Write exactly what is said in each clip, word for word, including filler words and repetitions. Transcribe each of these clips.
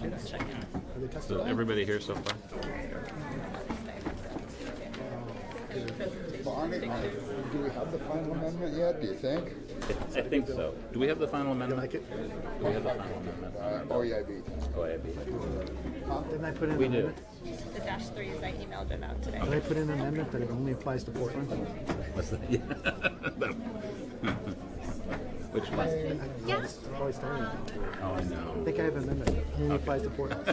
So everybody here so far? Do we have the final amendment yet, do you think? I think so. Do we have the final amendment? Do we have the final amendment? Uh, O E I B. O E I B. Didn't I put in We an do. amendment? The dash threes, I emailed them out today. Did I put in an amendment that it only applies to Portland? What's that? Yeah. Which one? Yeah. Always telling me. Oh, I know. I think I have an amendment that only applies to Portland.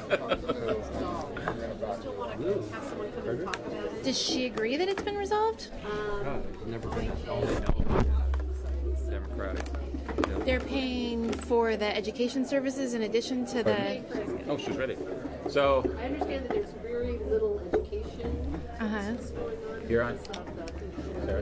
Does she agree that it's been resolved? Never been Democratic. They're paying for the education services in addition to the. Oh, she's ready. So, I understand that there's very little education. Uh huh. you're on. Sarah?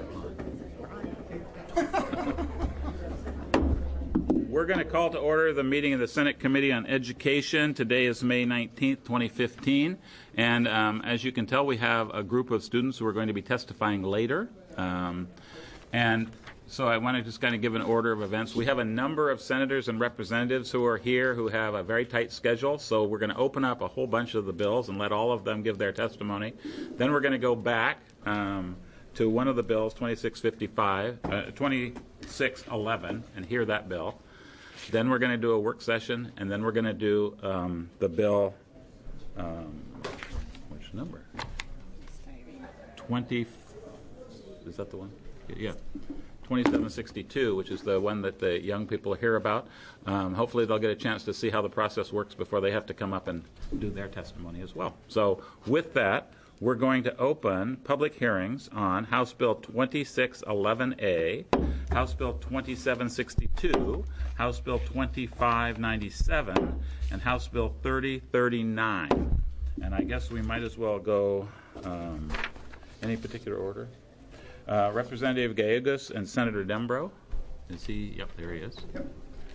We're going to call to order the meeting of the Senate Committee on Education. Today is May nineteenth, twenty fifteen. And um, as you can tell, we have a group of students who are going to be testifying later. Um, and so I want to just kind of give an order of events. We have a number of senators and representatives who are here who have a very tight schedule. So we're going to open up a whole bunch of the bills and let all of them give their testimony. Then we're going to go back um, to one of the bills, twenty-six fifty-five, uh, twenty-six eleven, and hear that bill. Then we're going to do a work session, and then we're going to do um, the bill, um, which number? twenty, is that the one? Yeah, twenty-seven sixty-two, which is the one that the young people hear about. Um, hopefully they'll get a chance to see how the process works before they have to come up and do their testimony as well. So with that, we're going to open public hearings on House Bill twenty-six eleven A, House Bill twenty-seven sixty-two, House Bill twenty-five ninety-seven, and House Bill thirty thirty-nine. And I guess we might as well go um, any particular order. Uh, Representative Gallegos and Senator Dembro. Is he? Yep, there he is. Yep.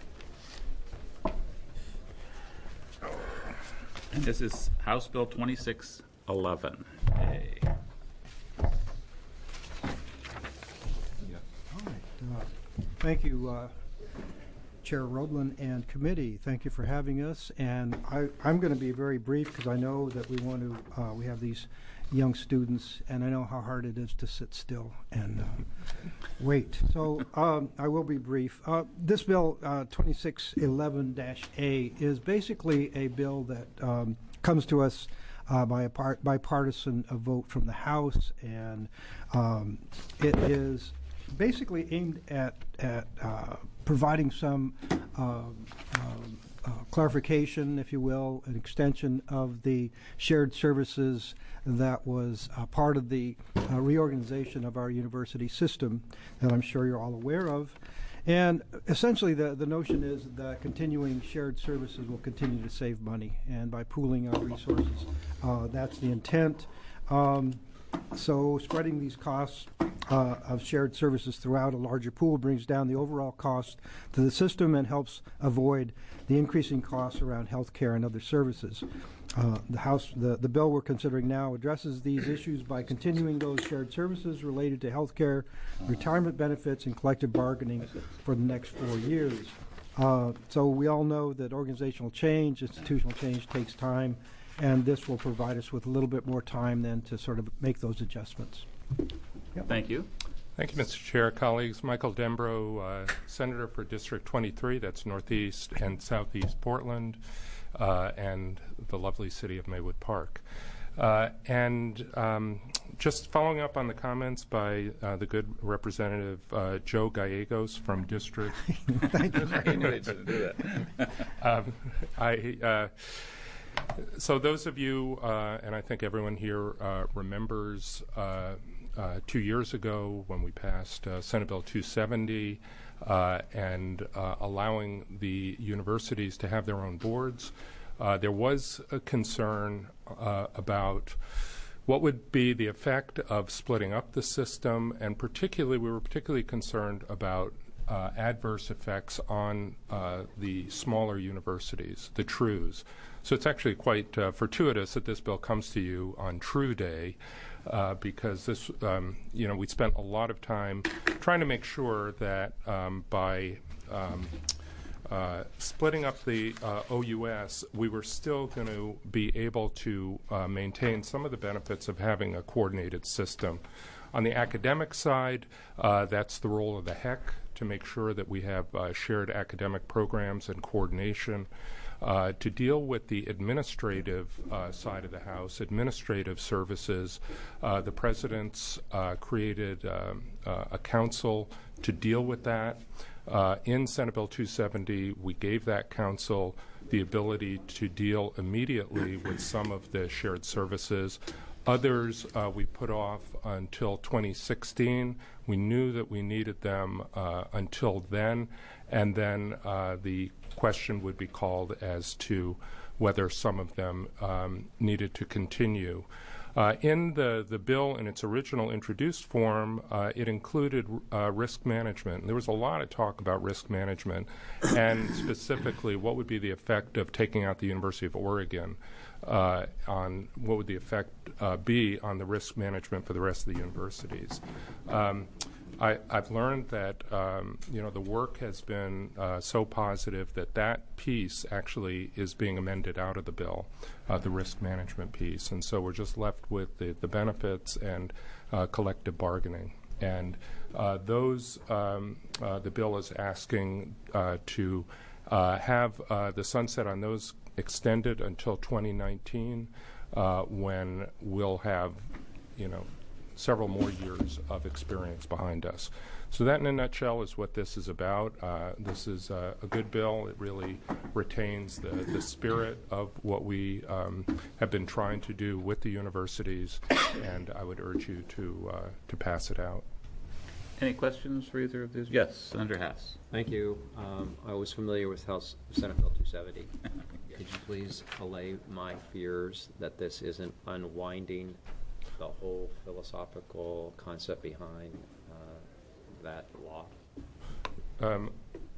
And this is House Bill twenty-six eleven A. Uh, Thank you, uh, Chair Roblin and committee. Thank you for having us. And I, I'm going to be very brief because I know that we want to, uh, we have these young students, and I know how hard it is to sit still and uh, wait. So um, I will be brief. Uh, this bill, uh, twenty-six eleven A, is basically a bill that um, comes to us Uh, by a part, bipartisan a vote from the House, and um, it is basically aimed at at uh, providing some um, um, uh, clarification, if you will, an extension of the shared services that was uh, part of the uh, reorganization of our university system that I'm sure you're all aware of. And essentially the, the notion is that continuing shared services will continue to save money, and by pooling our resources, uh, that's the intent. Um, so spreading these costs uh, of shared services throughout a larger pool brings down the overall cost to the system and helps avoid the increasing costs around health care and other services. Uh, the House, the, the bill we're considering now addresses these issues by continuing those shared services related to health care, retirement benefits, and collective bargaining for the next four years. Uh, so we all know that organizational change, institutional change takes time, and this will provide us with a little bit more time then to sort of make those adjustments. Yep. Thank you. Thank you, Mister Chair. Colleagues, Michael Dembro, uh, Senator for District twenty-three, that's Northeast and Southeast Portland, uh, and the lovely city of Maywood Park. Uh, and um, just following up on the comments by uh, the good Representative uh, Joe Gallegos from District. Thank you. I knew they should do that. um, I, uh, so those of you, uh, and I think everyone here uh, remembers uh, uh, two years ago when we passed uh, Senate Bill two seventy uh, and uh, allowing the universities to have their own boards. Uh, there was a concern uh, about what would be the effect of splitting up the system, and particularly we were particularly concerned about uh, adverse effects on uh, the smaller universities, the T R Us. So it's actually quite uh, fortuitous that this bill comes to you on True Day, uh, because this, um, you know, we spent a lot of time trying to make sure that um, by um, Uh, splitting up the uh, O U S, we were still going to be able to uh, maintain some of the benefits of having a coordinated system. On the academic side, uh, that's the role of the H E C to make sure that we have uh, shared academic programs and coordination. Uh, to deal with the administrative uh, side of the House, administrative services, uh, the President's uh, created um, uh, a council to deal with that. Uh, in Senate Bill two seventy, we gave that council the ability to deal immediately with some of the shared services. Others uh, we put off until twenty sixteen. We knew that we needed them uh, until then, and then uh, the question would be called as to whether some of them um, needed to continue. Uh, in the, the bill in its original introduced form, uh, it included uh, risk management. And there was a lot of talk about risk management and specifically what would be the effect of taking out the University of Oregon uh, on what would the effect uh, be on the risk management for the rest of the universities. Um, I, I've learned that um, you know the work has been uh, so positive that that piece actually is being amended out of the bill, uh, the risk management piece, and so we're just left with the, the benefits and uh, collective bargaining. And uh, those um, uh, the bill is asking uh, to uh, have uh, the sunset on those extended until twenty nineteen, uh, when we'll have you know. several more years of experience behind us. So that in a nutshell is what this is about. Uh, this is uh, a good bill. It really retains the, the spirit of what we um, have been trying to do with the universities, and I would urge you to, uh, to pass it out. Any questions for either of these? Yes, Senator Hass. Thank you. Um, I was familiar with House Senate Bill two seventy. Could you please allay my fears that this isn't unwinding the whole philosophical concept behind uh, that law? Um,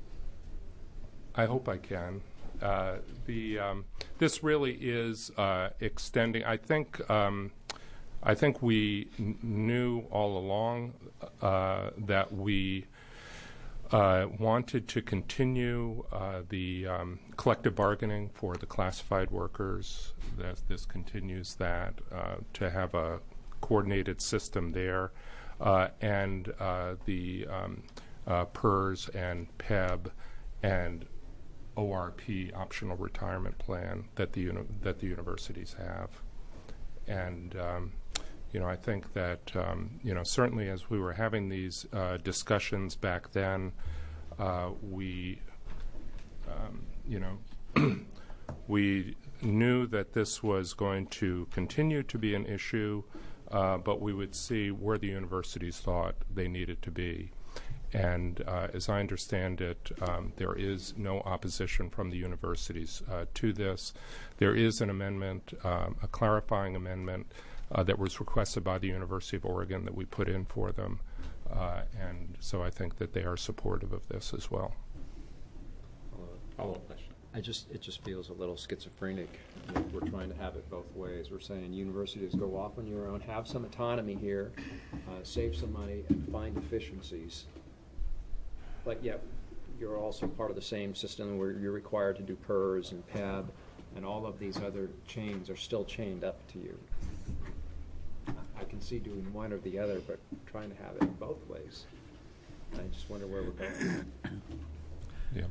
I hope I can. Uh, the um, this really is uh, extending. I think um, I think we n- knew all along uh, that we uh, wanted to continue uh, the um, collective bargaining for the classified workers. That this continues that uh, to have a coordinated system there, uh, and uh, the um, uh, P E R S and P E B and O R P optional retirement plan that the uni- that the universities have. And um, you know, I think that um, you know certainly as we were having these uh, discussions back then, uh, we um, you know we knew that this was going to continue to be an issue, uh, but we would see where the universities thought they needed to be. And uh, as I understand it, um, there is no opposition from the universities uh, to this. There is an amendment, um, a clarifying amendment uh, that was requested by the University of Oregon that we put in for them. Uh, and so I think that they are supportive of this as well. Follow-up question. I just it just feels a little schizophrenic. We're trying to have it both ways. We're saying universities go off on your own, have some autonomy here, uh, save some money, and find efficiencies. But yet, you're also part of the same system where you're required to do P E R S and P E B, and all of these other chains are still chained up to you. I can see doing one or the other, but trying to have it both ways. I just wonder where we're going. Yeah.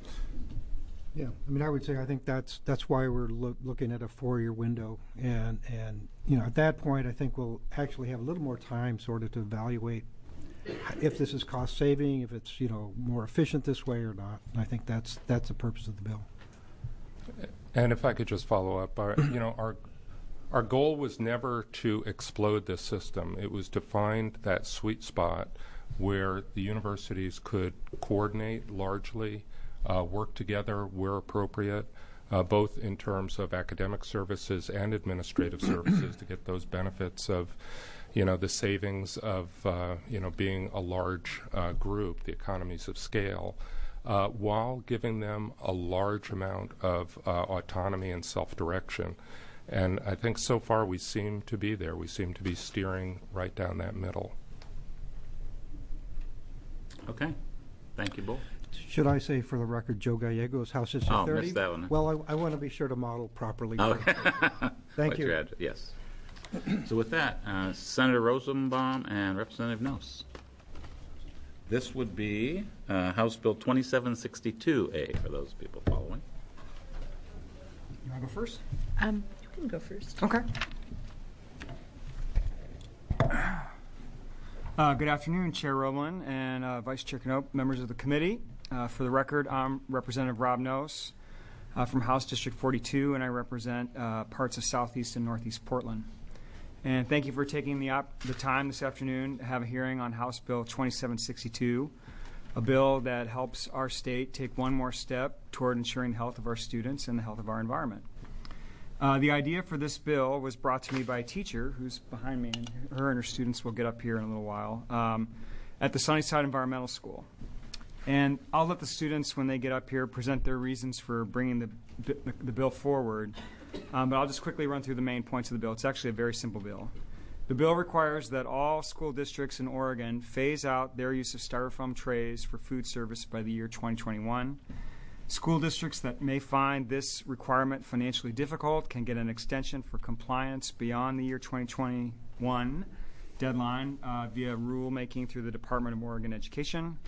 Yeah, I mean, I would say I think that's that's why we're loo- looking at a four-year window, and and you know at that point I think we'll actually have a little more time sort of to evaluate if this is cost saving, if it's you know more efficient this way or not. And I think that's that's the purpose of the bill. And if I could just follow up, our, you know, our our goal was never to explode this system. It was to find that sweet spot where the universities could coordinate largely. Uh, work together where appropriate, uh, both in terms of academic services and administrative services to get those benefits of, you know, the savings of, uh, you know, being a large uh, group, the economies of scale, uh, while giving them a large amount of uh, autonomy and self-direction. And I think so far we seem to be there. We seem to be steering right down that middle. Okay. Thank you both. Should I say for the record, Joe Gallegos, House District Oh, thirty? missed that one. Well, I, I want to be sure to model properly. Okay. Thank What's you. your address? Yes. So with that, uh, Senator Rosenbaum and Representative Noss. This would be uh, House Bill twenty-seven sixty-two A for those people following. You want to go first? Um, you can go first. Okay. Uh, good afternoon, Chair Roblin and uh, Vice Chair Knope, members of the committee. Uh, for the record, I'm Representative Rob Noss uh, from House District forty-two, and I represent uh, parts of southeast and northeast Portland. And thank you for taking the, op- the time this afternoon to have a hearing on House Bill twenty-seven sixty-two, a bill that helps our state take one more step toward ensuring the health of our students and the health of our environment. Uh, the idea for this bill was brought to me by a teacher who's behind me, and her and her students will get up here in a little while, um, at the Sunnyside Environmental School. And I'll let the students, when they get up here, present their reasons for bringing the, the, the bill forward. Um, but I'll just quickly run through the main points of the bill. It's actually a very simple bill. The bill requires that all school districts in Oregon phase out their use of styrofoam trays for food service by the year twenty twenty-one. School districts that may find this requirement financially difficult can get an extension for compliance beyond the year twenty twenty-one deadline uh, via rulemaking through the Department of Oregon Education.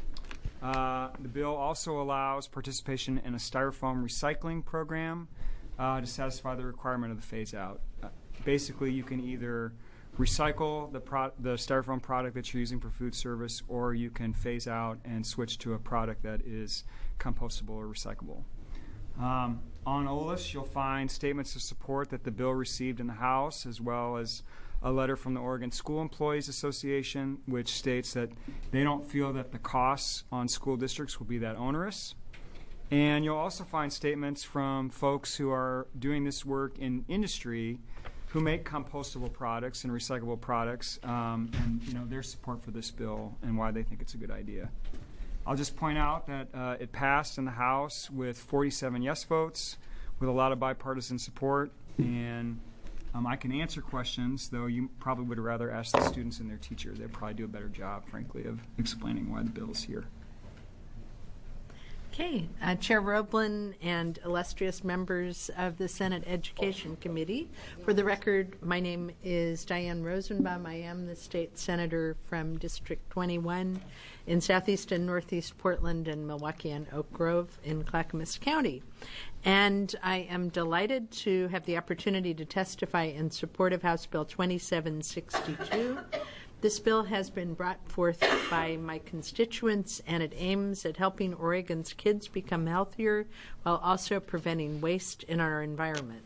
Uh, the bill also allows participation in a styrofoam recycling program uh, to satisfy the requirement of the phase-out. Uh, basically, you can either recycle the, pro- the styrofoam product that you're using for food service, or you can phase out and switch to a product that is compostable or recyclable. Um, on O L I S, you'll find statements of support that the bill received in the House, as well as a letter from the Oregon School Employees Association, which states that they don't feel that the costs on school districts will be that onerous. And you'll also find statements from folks who are doing this work in industry who make compostable products and recyclable products, um, and you know their support for this bill and why they think it's a good idea. I'll just point out that uh, it passed in the House with forty-seven yes votes, with a lot of bipartisan support, and um, I can answer questions, though you probably would rather ask the students and their teacher. They'd probably do a better job, frankly, of explaining why the bill is here. Okay, uh, Chair Roblin and illustrious members of the Senate Education Committee. For the record, my name is Diane Rosenbaum. I am the state senator from District twenty-one in southeast and northeast Portland and Milwaukee and Oak Grove in Clackamas County. And I am delighted to have the opportunity to testify in support of House Bill twenty-seven sixty-two. This bill has been brought forth by my constituents, and it aims at helping Oregon's kids become healthier while also preventing waste in our environment.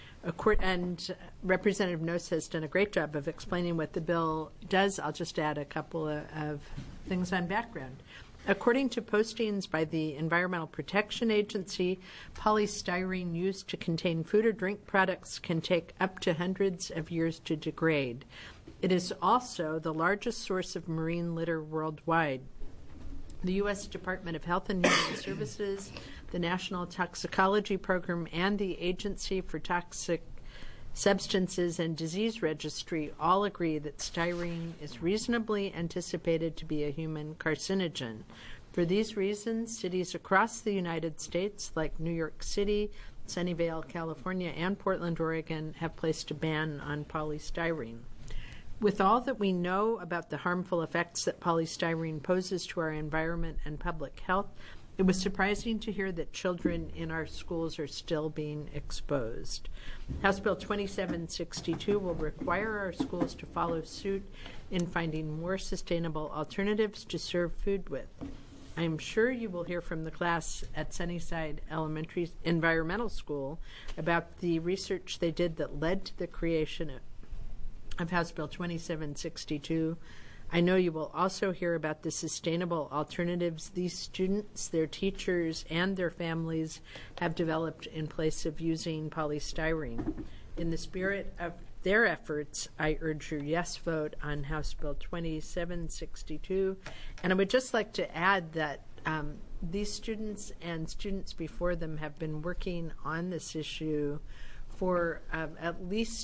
And Representative Noss has done a great job of explaining what the bill does. I'll just add a couple of, of things on background. According to postings by the Environmental Protection Agency, polystyrene used to contain food or drink products can take up to hundreds of years to degrade. It is also the largest source of marine litter worldwide. The U S Department of Health and Human Services, the National Toxicology Program, and the Agency for Toxic Substances and Disease Registry all agree that styrene is reasonably anticipated to be a human carcinogen. For these reasons, cities across the United States, like New York City, Sunnyvale, California, and Portland, Oregon, have placed a ban on polystyrene. With all that we know about the harmful effects that polystyrene poses to our environment and public health, it was surprising to hear that children in our schools are still being exposed. House Bill twenty-seven sixty-two will require our schools to follow suit in finding more sustainable alternatives to serve food with. I am sure you will hear from the class at Sunnyside Elementary Environmental School about the research they did that led to the creation of of House Bill twenty-seven sixty-two. I know you will also hear about the sustainable alternatives these students, their teachers, and their families have developed in place of using polystyrene. In the spirit of their efforts, I urge your yes vote on House Bill twenty-seven sixty-two. And I would just like to add that um, these students and students before them have been working on this issue for um, at least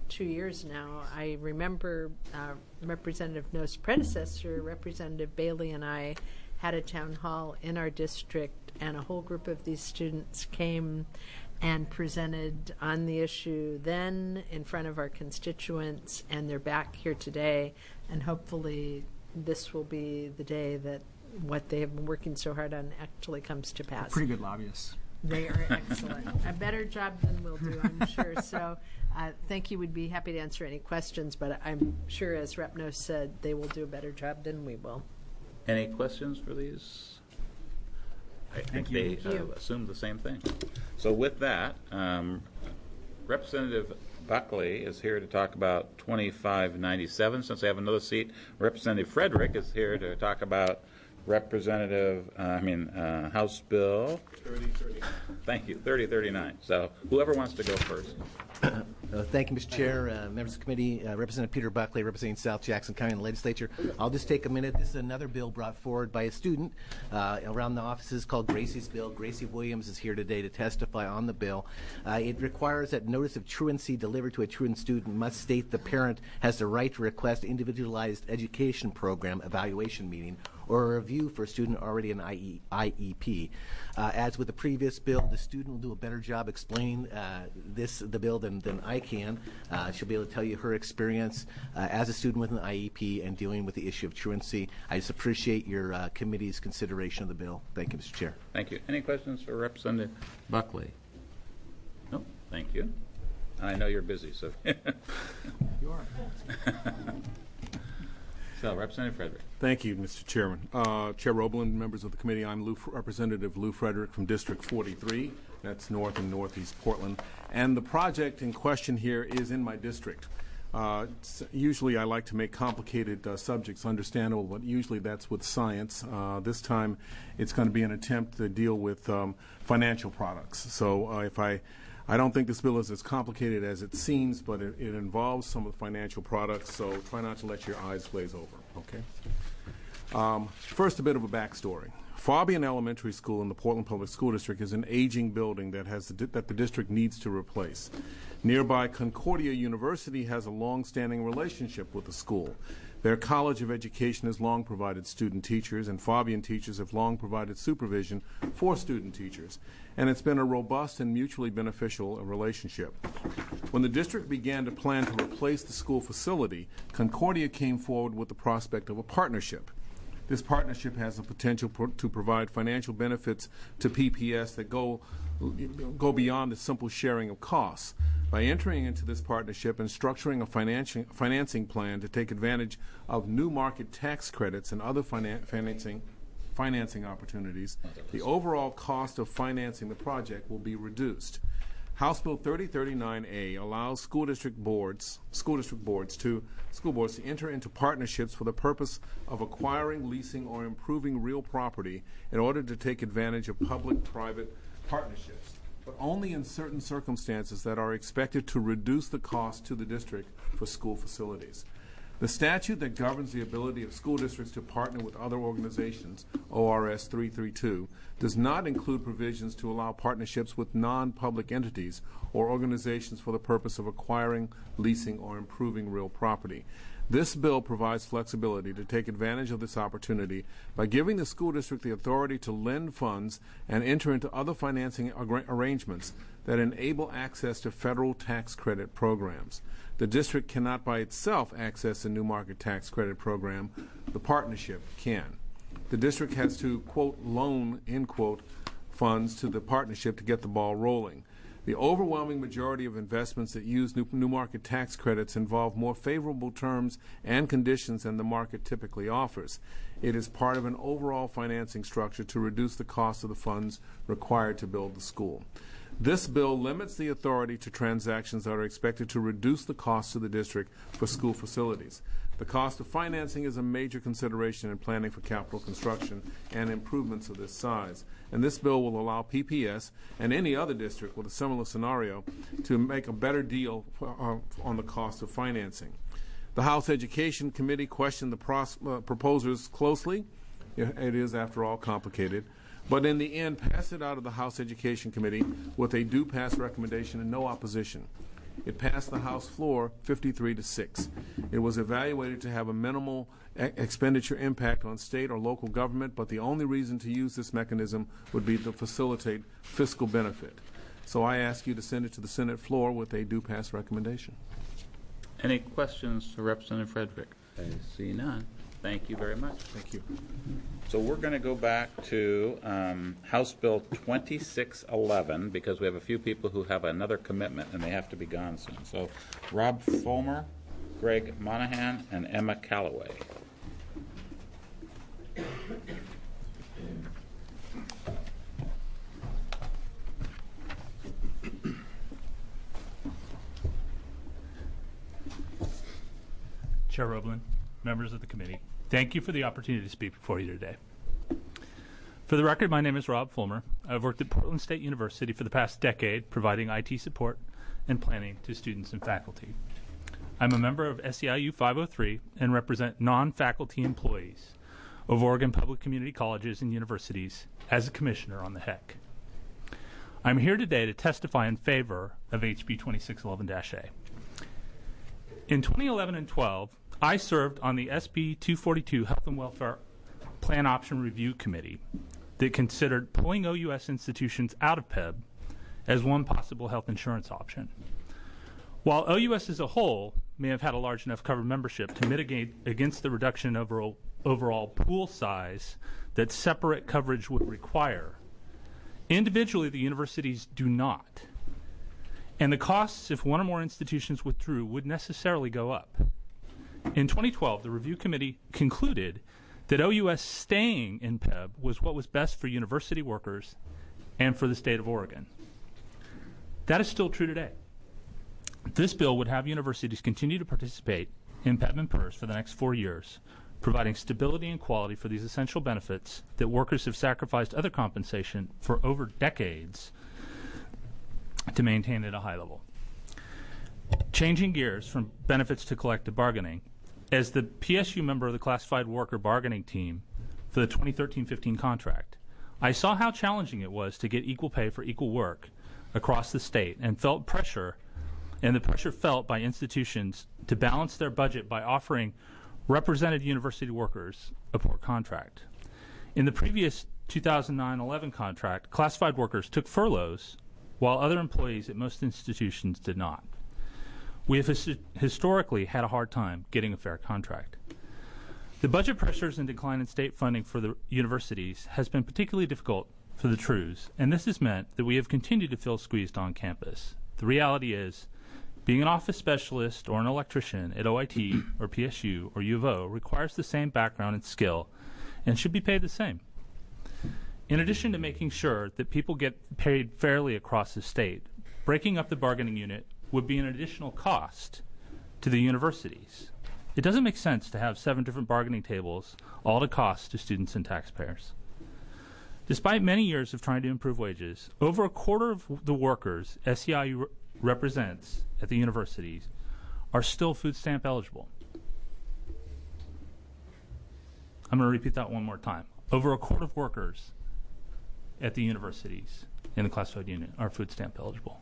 two years now. I remember uh, Representative No's predecessor, Representative Bailey, and I had a town hall in our district, and a whole group of these students came and presented on the issue then in front of our constituents, and they're back here today, and hopefully this will be the day that what they have been working so hard on actually comes to pass. Pretty good lobbyists. They are excellent. A better job than we'll do, I'm sure. So uh, thank you. We'd be happy to answer any questions, but I'm sure, as Rep No said, they will do a better job than we will. Any questions for these? I think they uh, assumed the same thing. So with that, um, Representative Buckley is here to talk about twenty-five ninety-seven. Since I have another seat, Representative Frederick is here to talk about Representative, uh, I mean, uh, House Bill thirty thirty-nine. Thank you, thirty thirty-nine. So whoever wants to go first. Uh, thank you, Mister Chair, uh, members of the committee, uh, Representative Peter Buckley, representing South Jackson County in the legislature. I'll just take a minute. This is another bill brought forward by a student uh, around the offices called Gracie's Bill. Gracie Williams is here today to testify on the bill. Uh, it requires that notice of truancy delivered to a truant student must state the parent has the right to request individualized education program evaluation meeting or a review for a student already in I E P. Uh, as with the previous bill, the student will do a better job explaining uh, this the bill than, than I can. Uh, she'll be able to tell you her experience uh, as a student with an I E P and dealing with the issue of truancy. I just appreciate your uh, committee's consideration of the bill. Thank you, Mister Chair. Thank you. Any questions for Representative Buckley? No, thank you. And I know you're busy, so. You are. So, Representative Frederick. Thank you, Mister Chairman. Uh, Chair Roblin, members of the committee, I'm Lou, Representative Lou Frederick from District forty-three. That's north and northeast Portland. And the project in question here is in my district. Uh, usually I like to make complicated uh, subjects understandable, but usually that's with science. Uh, this time it's going to be an attempt to deal with um, financial products. So uh, if I I don't think this bill is as complicated as it seems, but it, it involves some of the financial products, so try not to let your eyes glaze over, okay? Um, first, a bit of a backstory. Fabian Elementary School in the Portland Public School District is an aging building that, has the, that the district needs to replace. Nearby Concordia University has a long-standing relationship with the school. Their College of Education has long provided student teachers, and Fabian teachers have long provided supervision for student teachers. And it's been a robust and mutually beneficial relationship. When the district began to plan to replace the school facility, Concordia came forward with the prospect of a partnership. This partnership has the potential pro- to provide financial benefits to P P S that go, go beyond the simple sharing of costs. By entering into this partnership and structuring a financing, financing plan to take advantage of new market tax credits and other finan- financing financing opportunities, the overall cost of financing the project will be reduced. House Bill thirty thirty-nine A allows school district boards, school district boards to school boards to enter into partnerships for the purpose of acquiring, leasing, or improving real property in order to take advantage of public-private partnerships, but only in certain circumstances that are expected to reduce the cost to the district for school facilities. The statute that governs the ability of school districts to partner with other organizations, O R S three thirty-two, does not include provisions to allow partnerships with non-public entities or organizations for the purpose of acquiring, leasing, or improving real property. This bill provides flexibility to take advantage of this opportunity by giving the school district the authority to lend funds and enter into other financing ar- arrangements that enable access to federal tax credit programs. The district cannot by itself access a new market tax credit program. The partnership can. The district has to, quote, loan, end quote, funds to the partnership to get the ball rolling. The overwhelming majority of investments that use new, new market tax credits involve more favorable terms and conditions than the market typically offers. It is part of an overall financing structure to reduce the cost of the funds required to build the school. This bill limits the authority to transactions that are expected to reduce the cost to the district for school facilities. The cost of financing is a major consideration in planning for capital construction and improvements of this size. And this bill will allow P P S and any other district with a similar scenario to make a better deal for, uh, on the cost of financing. The House Education Committee questioned the pros- uh, proposers closely. It is, after all, complicated. But in the end, passed it out of the House Education Committee with a do-pass recommendation and no opposition. It passed the House floor fifty-three to six. It was evaluated to have a minimal e- expenditure impact on state or local government, but the only reason to use this mechanism would be to facilitate fiscal benefit. So I ask you to send it to the Senate floor with a do-pass recommendation. Any questions for Representative Frederick? I see none. Thank you very much. Thank you. So we're going to go back to um, House Bill twenty-six eleven because we have a few people who have another commitment and they have to be gone soon. So Rob Fulmer, Greg Monahan, and Emma Calloway. Chair Roblin, members of the committee, thank you for the opportunity to speak before you today. For the record, my name is Rob Fulmer. I've worked at Portland State University for the past decade, providing I T support and planning to students and faculty. I'm a member of S E I U five oh three and represent non-faculty employees of Oregon Public Community Colleges and Universities as a commissioner on the H E C. I'm here today to testify in favor of H B twenty-six eleven A. In twenty eleven and twelve, I served on the S B two forty-two Health and Welfare Plan Option Review Committee that considered pulling O U S institutions out of P E B as one possible health insurance option. While O U S as a whole may have had a large enough covered membership to mitigate against the reduction in overall, overall pool size that separate coverage would require, individually the universities do not. And the costs if one or more institutions withdrew would necessarily go up. In twenty twelve, the review committee concluded that O U S staying in P E B was what was best for university workers and for the state of Oregon. That is still true today. This bill would have universities continue to participate in P E B and P E R S for the next four years, providing stability and quality for these essential benefits that workers have sacrificed other compensation for over decades to maintain at a high level. Changing gears from benefits to collective bargaining, as the P S U member of the Classified Worker Bargaining Team for the twenty thirteen fifteen contract, I saw how challenging it was to get equal pay for equal work across the state and felt pressure, and the pressure felt by institutions to balance their budget by offering represented university workers a poor contract. In the previous two thousand nine eleven contract, classified workers took furloughs while other employees at most institutions did not. We have his- historically had a hard time getting a fair contract. The budget pressures and decline in state funding for the universities has been particularly difficult for the Trues, and this has meant that we have continued to feel squeezed on campus. The reality is, being an office specialist or an electrician at O I T or P S U or U of O requires the same background and skill and should be paid the same. In addition to making sure that people get paid fairly across the state, breaking up the bargaining unit would be an additional cost to the universities. It doesn't make sense to have seven different bargaining tables, all to cost to students and taxpayers. Despite many years of trying to improve wages, over a quarter of the workers S E I U re- represents at the universities are still food stamp eligible. I'm going to repeat that one more time. Over a quarter of workers at the universities in the classified unit are food stamp eligible.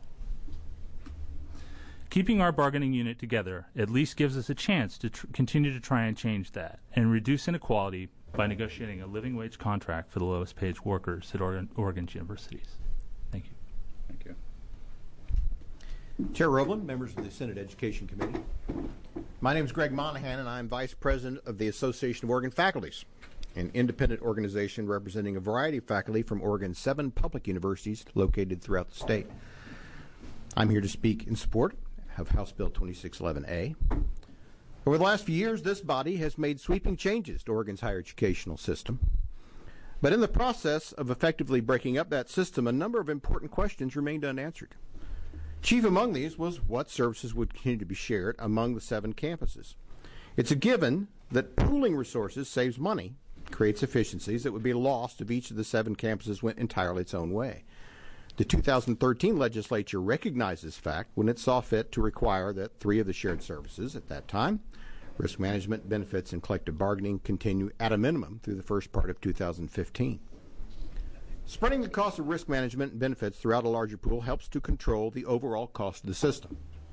Keeping our bargaining unit together at least gives us a chance to tr- continue to try and change that and reduce inequality by negotiating a living wage contract for the lowest paid workers at Oregon, Oregon's universities. Thank you. Thank you. Chair Roblin, members of the Senate Education Committee. My name is Greg Monahan, and I'm Vice President of the Association of Oregon Faculties, an independent organization representing a variety of faculty from Oregon's seven public universities located throughout the state. I'm here to speak in support of House Bill twenty-six eleven A. Over the last few years, this body has made sweeping changes to Oregon's higher educational system. But in the process of effectively breaking up that system, a number of important questions remained unanswered. Chief among these was what services would continue to be shared among the seven campuses. It's a given that pooling resources saves money, creates efficiencies that would be lost if each of the seven campuses went entirely its own way. The two thousand thirteen legislature recognized this fact when it saw fit to require that three of the shared services at that time, risk management, benefits, and collective bargaining, continue at a minimum through the first part of two thousand fifteen. Spreading the cost of risk management and benefits throughout a larger pool helps to control the overall cost of the system.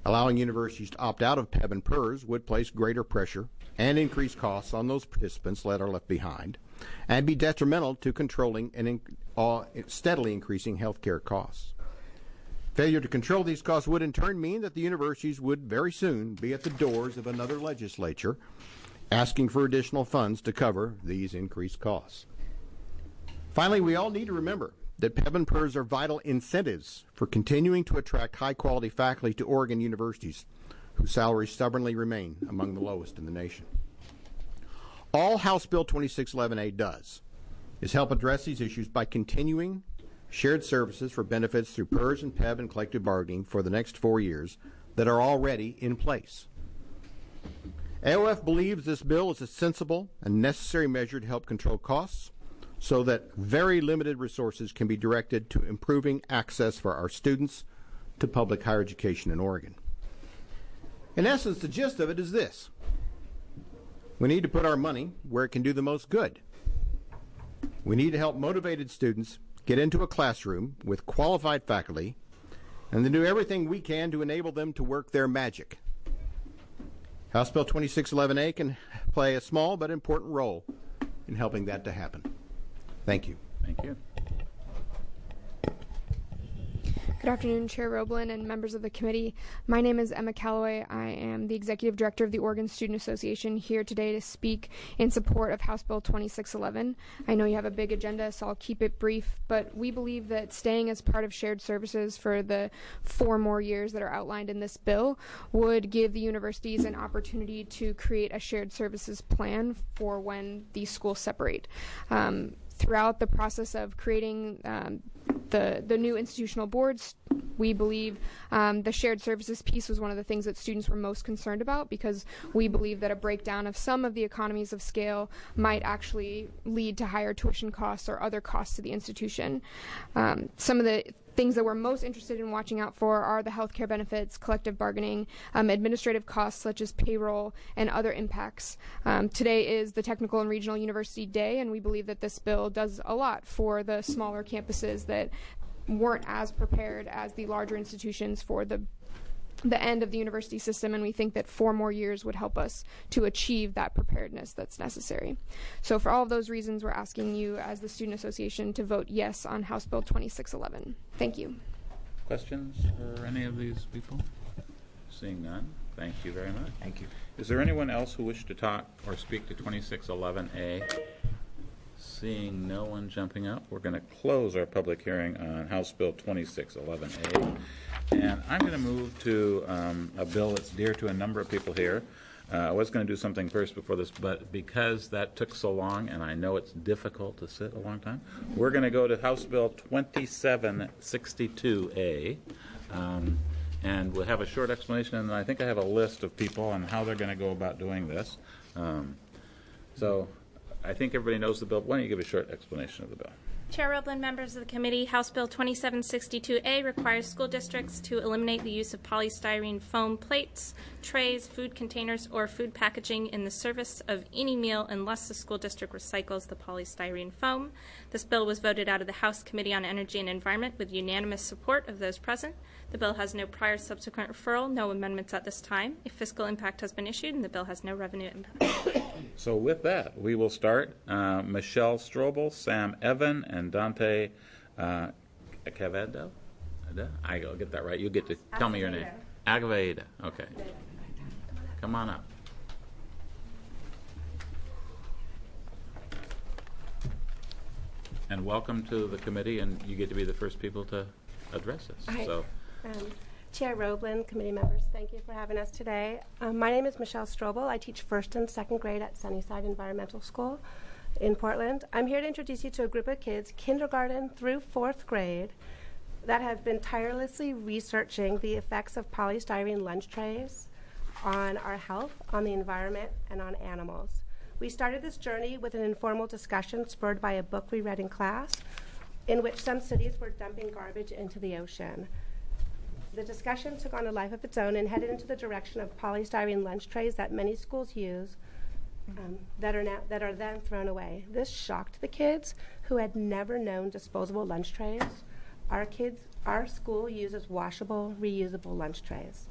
Allowing universities to opt out of P E B and P E R S would place greater pressure and increase costs on those participants that are left behind, and be detrimental to controlling and in, uh, steadily increasing health care costs. Failure to control these costs would in turn mean that the universities would very soon be at the doors of another legislature asking for additional funds to cover these increased costs. Finally, we all need to remember that P E B and P E R S are vital incentives for continuing to attract high-quality faculty to Oregon universities, whose salaries stubbornly remain among the lowest in the nation. All House Bill twenty-six eleven A does is help address these issues by continuing shared services for benefits through P E R S and P E B and collective bargaining for the next four years that are already in place. A O F believes this bill is a sensible and necessary measure to help control costs, so that very limited resources can be directed to improving access for our students to public higher education in Oregon. In essence, the gist of it is this: we need to put our money where it can do the most good. We need to help motivated students get into a classroom with qualified faculty, and then do everything we can to enable them to work their magic. House Bill twenty-six eleven A can play a small but important role in helping that to happen. Thank you. Thank you. Good afternoon, Chair Roblin and members of the committee. My name is Emma Calloway. I am the Executive Director of the Oregon Student Association, here today to speak in support of House Bill twenty-six eleven. I know you have a big agenda, so I'll keep it brief, but we believe that staying as part of shared services for the four more years that are outlined in this bill would give the universities an opportunity to create a shared services plan for when these schools separate. Um, Throughout the process of creating um, the the new institutional boards, we believe um, the shared services piece was one of the things that students were most concerned about, because we believe that a breakdown of some of the economies of scale might actually lead to higher tuition costs or other costs to the institution. Um, some of the things that we're most interested in watching out for are the healthcare benefits, collective bargaining, um, administrative costs such as payroll, and other impacts. Um, today is the Technical and Regional University Day, and we believe that this bill does a lot for the smaller campuses that weren't as prepared as the larger institutions for the the end of the university system, and we think that four more years would help us to achieve that preparedness that's necessary. So for all of those reasons, we're asking you as the Student Association to vote yes on House Bill twenty-six eleven. Thank you. Questions for any of these people? Seeing none, thank you very much. Thank you. Is there anyone else who wishes to talk or speak to twenty-six eleven A? Seeing no one jumping up, we're going to close our public hearing on House Bill twenty-six eleven A. And I'm going to move to um, a bill that's dear to a number of people here. Uh, I was going to do something first before this, but because that took so long, and I know it's difficult to sit a long time, we're going to go to House Bill twenty-seven sixty-two A. Um, and we'll have a short explanation, and I think I have a list of people on how they're going to go about doing this. Um, so I think everybody knows the bill. Why don't you give a short explanation of the bill? Chair Roblin, members of the committee, House Bill twenty-seven sixty-two A requires school districts to eliminate the use of polystyrene foam plates, trays, food containers, or food packaging in the service of any meal unless the school district recycles the polystyrene foam. This bill was voted out of the House Committee on Energy and Environment with unanimous support of those present. The bill has no prior subsequent referral, no amendments at this time. A fiscal impact has been issued, and the bill has no revenue impact. So with that, we will start. Uh, Michelle Strobel, Sam Evan, and Dante uh, Acevedo. I will get that right. You get to tell me your name. Agaveda. Okay. Come on up. And welcome to the committee, and you get to be the first people to address us. Hi. So. Um, Chair Roblin, committee members, thank you for having us today. Um, my name is Michelle Strobel. I teach first and second grade at Sunnyside Environmental School in Portland. I'm here to introduce you to a group of kids, kindergarten through fourth grade, that have been tirelessly researching the effects of polystyrene lunch trays on our health, on the environment, and on animals. We started this journey with an informal discussion spurred by a book we read in class, in which some cities were dumping garbage into the ocean. The discussion took on a life of its own and headed into the direction of polystyrene lunch trays that many schools use um, that are now, that are then thrown away. This shocked the kids who had never known disposable lunch trays. Our kids, our school uses washable, reusable lunch trays.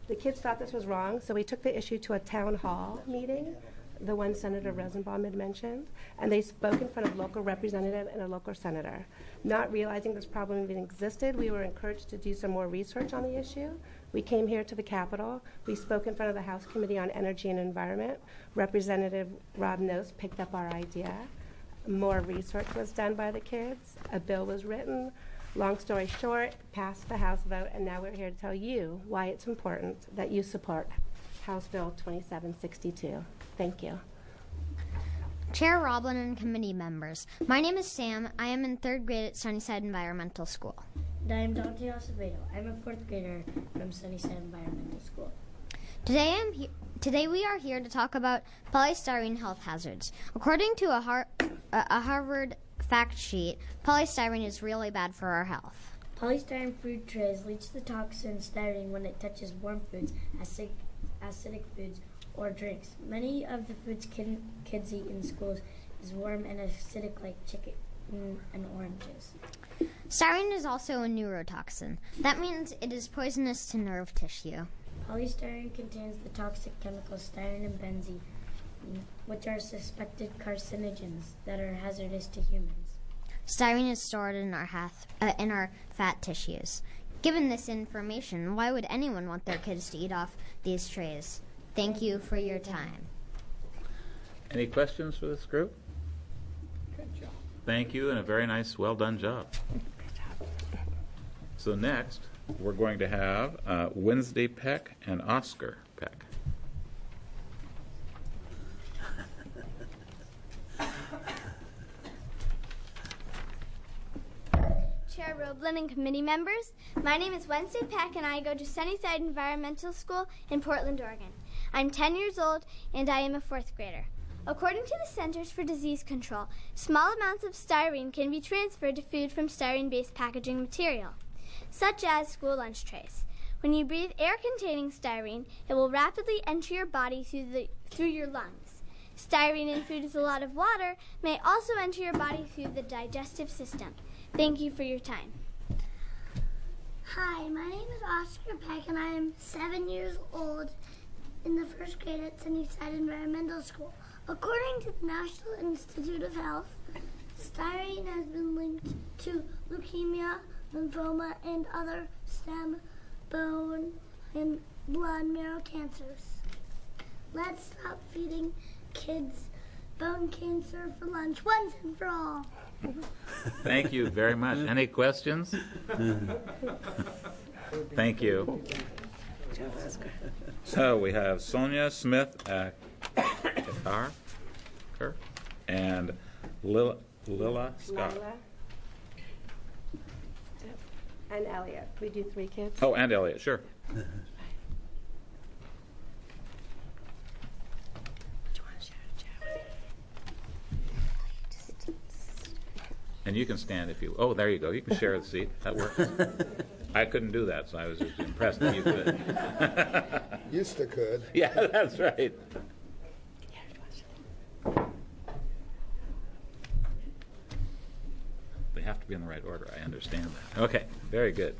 The kids thought this was wrong, so we took the issue to a town hall meeting, the one Senator Rosenbaum had mentioned, and they spoke in front of local representative and a local senator. Not realizing this problem even existed, we were encouraged to do some more research on the issue. We came here to the Capitol. We spoke in front of the House Committee on Energy and Environment. Representative Rob Nose picked up our idea. More research was done by the kids. A bill was written. Long story short, passed the House vote, and now we're here to tell you why it's important that you support House Bill twenty-seven sixty-two. Thank you. Chair Roblin and committee members, my name is Sam. I am in third grade at Sunnyside Environmental School. And I am Dante Acevedo. I'm a fourth grader from Sunnyside Environmental School. Today, I'm he- Today we are here to talk about polystyrene health hazards. According to a, Har- a Harvard fact sheet, polystyrene is really bad for our health. Polystyrene food trays leach the toxin styrene when it touches warm foods, acidic, acidic foods, or drinks. Many of the foods kid, kids eat in schools is warm and acidic, like chicken and oranges. Styrene is also a neurotoxin. That means it is poisonous to nerve tissue. Polystyrene contains the toxic chemicals styrene and benzene, which are suspected carcinogens that are hazardous to humans. Styrene is stored in our, hath, uh, in our fat tissues. Given this information, why would anyone want their kids to eat off these trays? Thank you for your time. Any questions for this group? Good job. Thank you, and a very nice, well done job. So next, we're going to have uh, Wednesday Peck and Oscar Peck. Chair Roblin and committee members, my name is Wednesday Peck and I go to Sunnyside Environmental School in Portland, Oregon. I'm ten years old and I am a fourth grader. According to the Centers for Disease Control, small amounts of styrene can be transferred to food from styrene-based packaging material, such as school lunch trays. When you breathe air containing styrene, it will rapidly enter your body through, the, through your lungs. Styrene in food with a lot of water may also enter your body through the digestive system. Thank you for your time. Hi, my name is Oscar Peck and I am seven years old in the first grade at Sunnyside Environmental School. According to the National Institute of Health, styrene has been linked to leukemia, lymphoma, and other stem, bone, and blood marrow cancers. Let's stop feeding kids bone cancer for lunch once and for all. Thank you very much. Any questions? Thank you. So we have Sonia Smith at Qatar and Lila, Lila Scott. Lila. And Elliot. We do three kids. Oh, and Elliot, sure. And you can stand if you. Oh, there you go. You can share the seat. That works. I couldn't do that, so I was just impressed that you could. Used to could. Yeah, that's right. They have to be in the right order. I understand that. Okay, very good.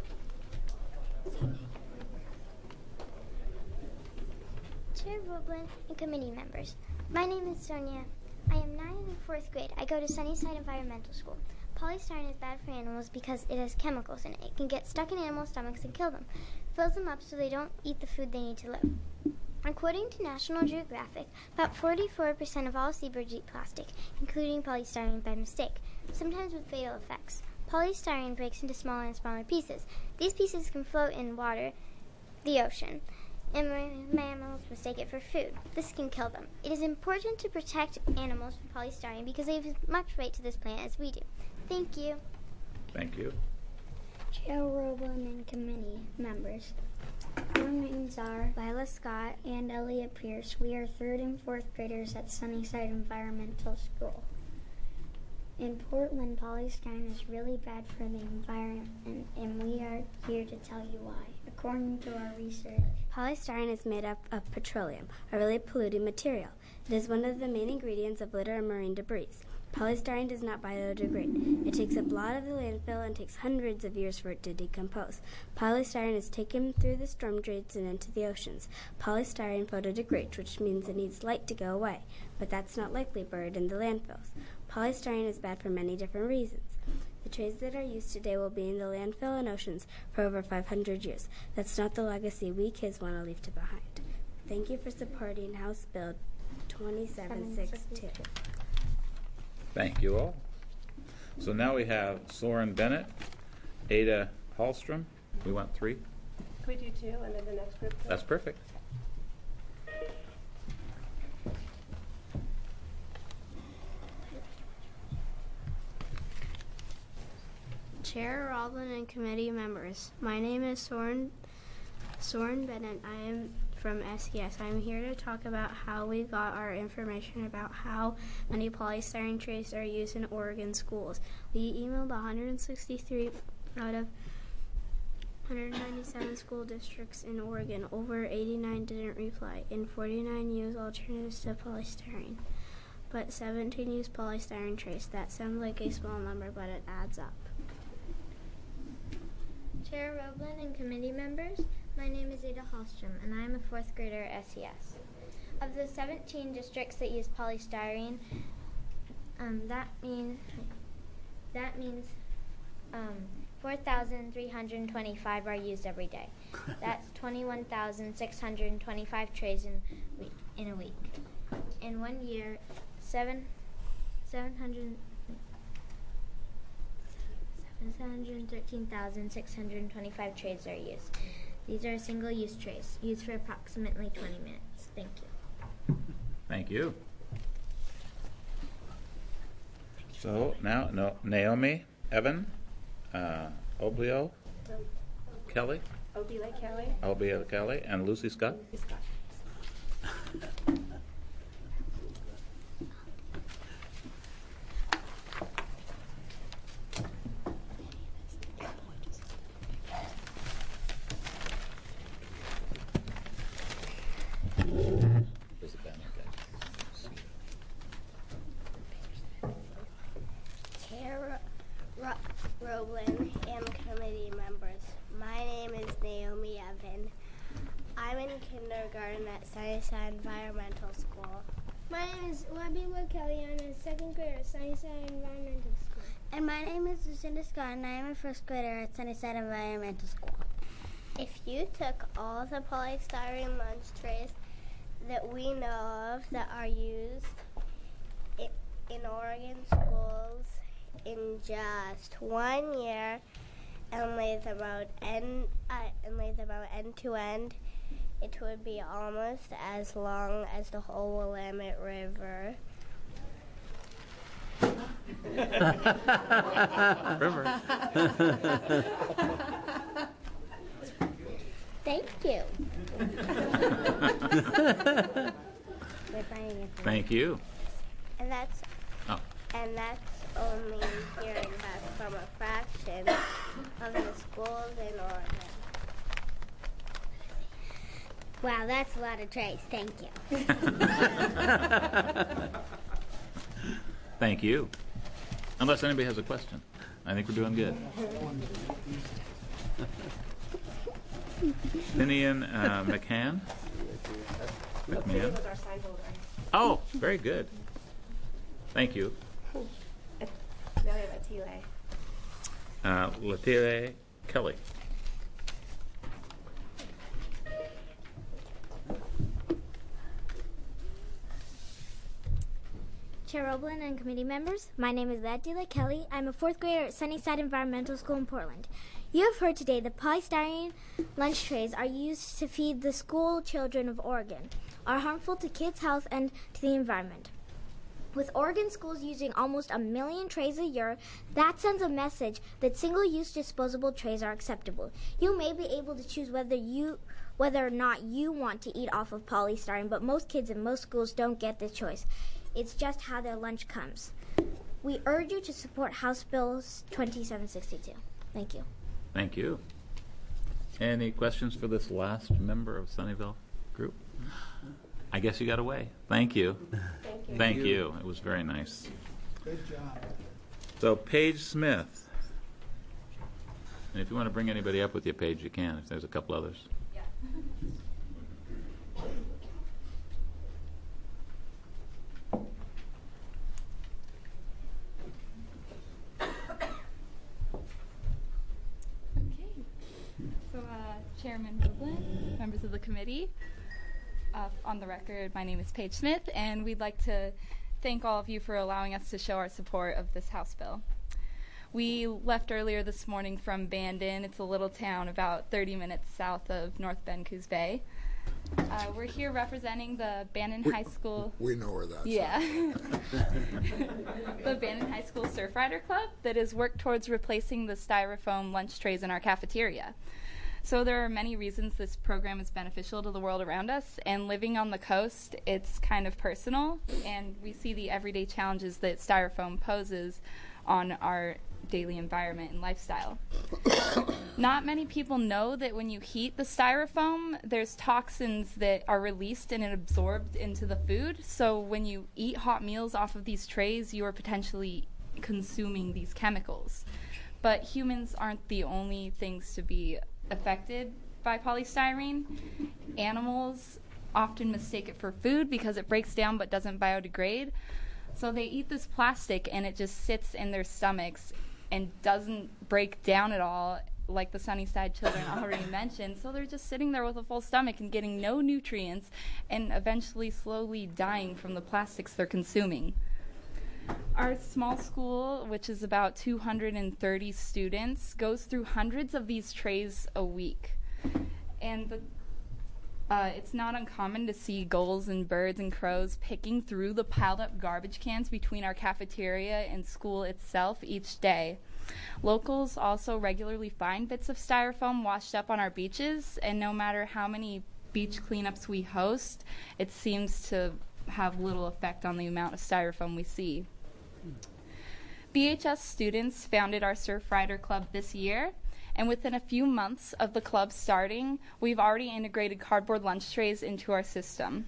Chair Roblin and committee members, my name is Sonia. I am nine in the fourth grade. I go to Sunnyside Environmental School. Polystyrene is bad for animals because it has chemicals in it. It can get stuck in animals' stomachs and kill them. It fills them up so they don't eat the food they need to live. According to National Geographic, about forty-four percent of all seabirds eat plastic, including polystyrene by mistake, sometimes with fatal effects. Polystyrene breaks into smaller and smaller pieces. These pieces can float in water, the ocean, and mammals mistake it for food. This can kill them. It is important to protect animals from polystyrene because they have as much right to this plant as we do. Thank you. Thank you. Chair Roblin and committee members, our names are Lila Scott and Elliot Pierce. We are third and fourth graders at Sunnyside Environmental School. In Portland, polystyrene is really bad for the environment, and, and we are here to tell you why. According to our research, polystyrene is made up of petroleum, a really polluting material. It is one of the main ingredients of litter and marine debris. Polystyrene does not biodegrade. It takes up a lot of the landfill and takes hundreds of years for it to decompose. Polystyrene is taken through the storm drains and into the oceans. Polystyrene photodegrades, which means it needs light to go away, but that's not likely buried in the landfills. Polystyrene is bad for many different reasons. The trays that are used today will be in the landfill and oceans for over five hundred years. That's not the legacy we kids want to leave to behind. Thank you for supporting House Bill twenty-seven sixty-two. Thank you all. So now we have Soren Bennett, Ada Hallstrom. We want three. Can we do two and then the next group? Please? That's perfect. Chair Roblin and committee members, my name is Soren, Soren Bennett. I am from S E S. I'm here to talk about how we got our information about how many polystyrene trays are used in Oregon schools. We emailed one hundred sixty-three out of one hundred ninety-seven school districts in Oregon. Over eighty-nine didn't reply, and forty-nine used alternatives to polystyrene. But seventeen used polystyrene trays. That sounds like a small number, but it adds up. Chair Roblin and committee members, my name is Ada Hallstrom, and I am a fourth grader at S E S. Of the seventeen districts that use polystyrene, um, that means that means um, four thousand three hundred twenty-five are used every day. That's twenty-one thousand six hundred twenty-five trays in week, in a week. In one year, seven seven hundred. seven hundred thirteen thousand six hundred twenty-five trays are used. These are single-use trays, used for approximately twenty minutes. Thank you. Thank you. So now, no, Naomi, Evan, uh, Oblio, Kelly, Obile Kelly. Oblio Kelly, and Lucy Scott. Lucy Scott. Chair Ro- Roblin and committee members, my name is Naomi Evan. I'm in kindergarten at Sunnyside Environmental School. My name is Wabila Kelly. I'm in second grade at Sunnyside Environmental School. And my name is Lucinda Scott, and I am a first grader at Sunnyside Environmental School. If you took all the polystyrene lunch trays that we know of that are used in, in Oregon schools in just one year and laid them out end uh, and laid them out end to end, it would be almost as long as the whole Willamette River. River. Thank you. Thank you. And that's oh. and that's only hearing back from a fraction of the schools in Oregon. Wow, that's a lot of trays. Thank you. Thank you. Unless anybody has a question, I think we're doing good. Finian uh, McCann. McMahon. Was our sign holder. Oh, very good. Thank you. Amelia Latile. Uh, Latile Kelly. Chair Roblin and committee members, my name is Latila Kelly. I'm a fourth grader at Sunnyside Environmental School in Portland. You have heard today that polystyrene lunch trays are used to feed the school children of Oregon, are harmful to kids' health and to the environment. With Oregon schools using almost a million trays a year, that sends a message that single-use disposable trays are acceptable. You may be able to choose whether you whether or not you want to eat off of polystyrene, but most kids in most schools don't get this choice. It's just how their lunch comes. We urge you to support House Bill twenty-seven sixty-two. Thank you. Thank you. Any questions for this last member of Sunnyvale group? I guess you got away. Thank you. Thank you. Thank you. It was very nice. Good job. So Paige Smith. And if you want to bring anybody up with you, Paige, you can, if there's a couple others. Yeah. Okay. So, uh, Chairman Roeblen, members of the committee, uh, on the record, my name is Paige Smith, and we'd like to thank all of you for allowing us to show our support of this House bill. We left earlier this morning from Bandon. It's a little town about thirty minutes south of North Bend Coos Bay. Uh, we're here representing the Bandon We- High School. We know where that's Yeah. The Bandon High School Surf Rider Club that has worked towards replacing the styrofoam lunch trays in our cafeteria. So there are many reasons this program is beneficial to the world around us, and living on the coast, it's kind of personal, and we see the everyday challenges that styrofoam poses on our daily environment and lifestyle. Not many people know that when you heat the styrofoam, there's toxins that are released and absorbed into the food. So when you eat hot meals off of these trays, you are potentially consuming these chemicals. But humans aren't the only things to be affected by polystyrene. Animals often mistake it for food because it breaks down but doesn't biodegrade. So they eat this plastic and it just sits in their stomachs and doesn't break down at all, like the Sunnyside children already mentioned. So they're just sitting there with a full stomach and getting no nutrients and eventually slowly dying from the plastics they're consuming. Our small school, which is about two hundred thirty students, goes through hundreds of these trays a week. And the Uh, it's not uncommon to see gulls and birds and crows picking through the piled up garbage cans between our cafeteria and school itself each day. Locals also regularly find bits of styrofoam washed up on our beaches, and no matter how many beach cleanups we host, it seems to have little effect on the amount of styrofoam we see. B H S students founded our Surf Rider Club this year, and within a few months of the club starting, we've already integrated cardboard lunch trays into our system.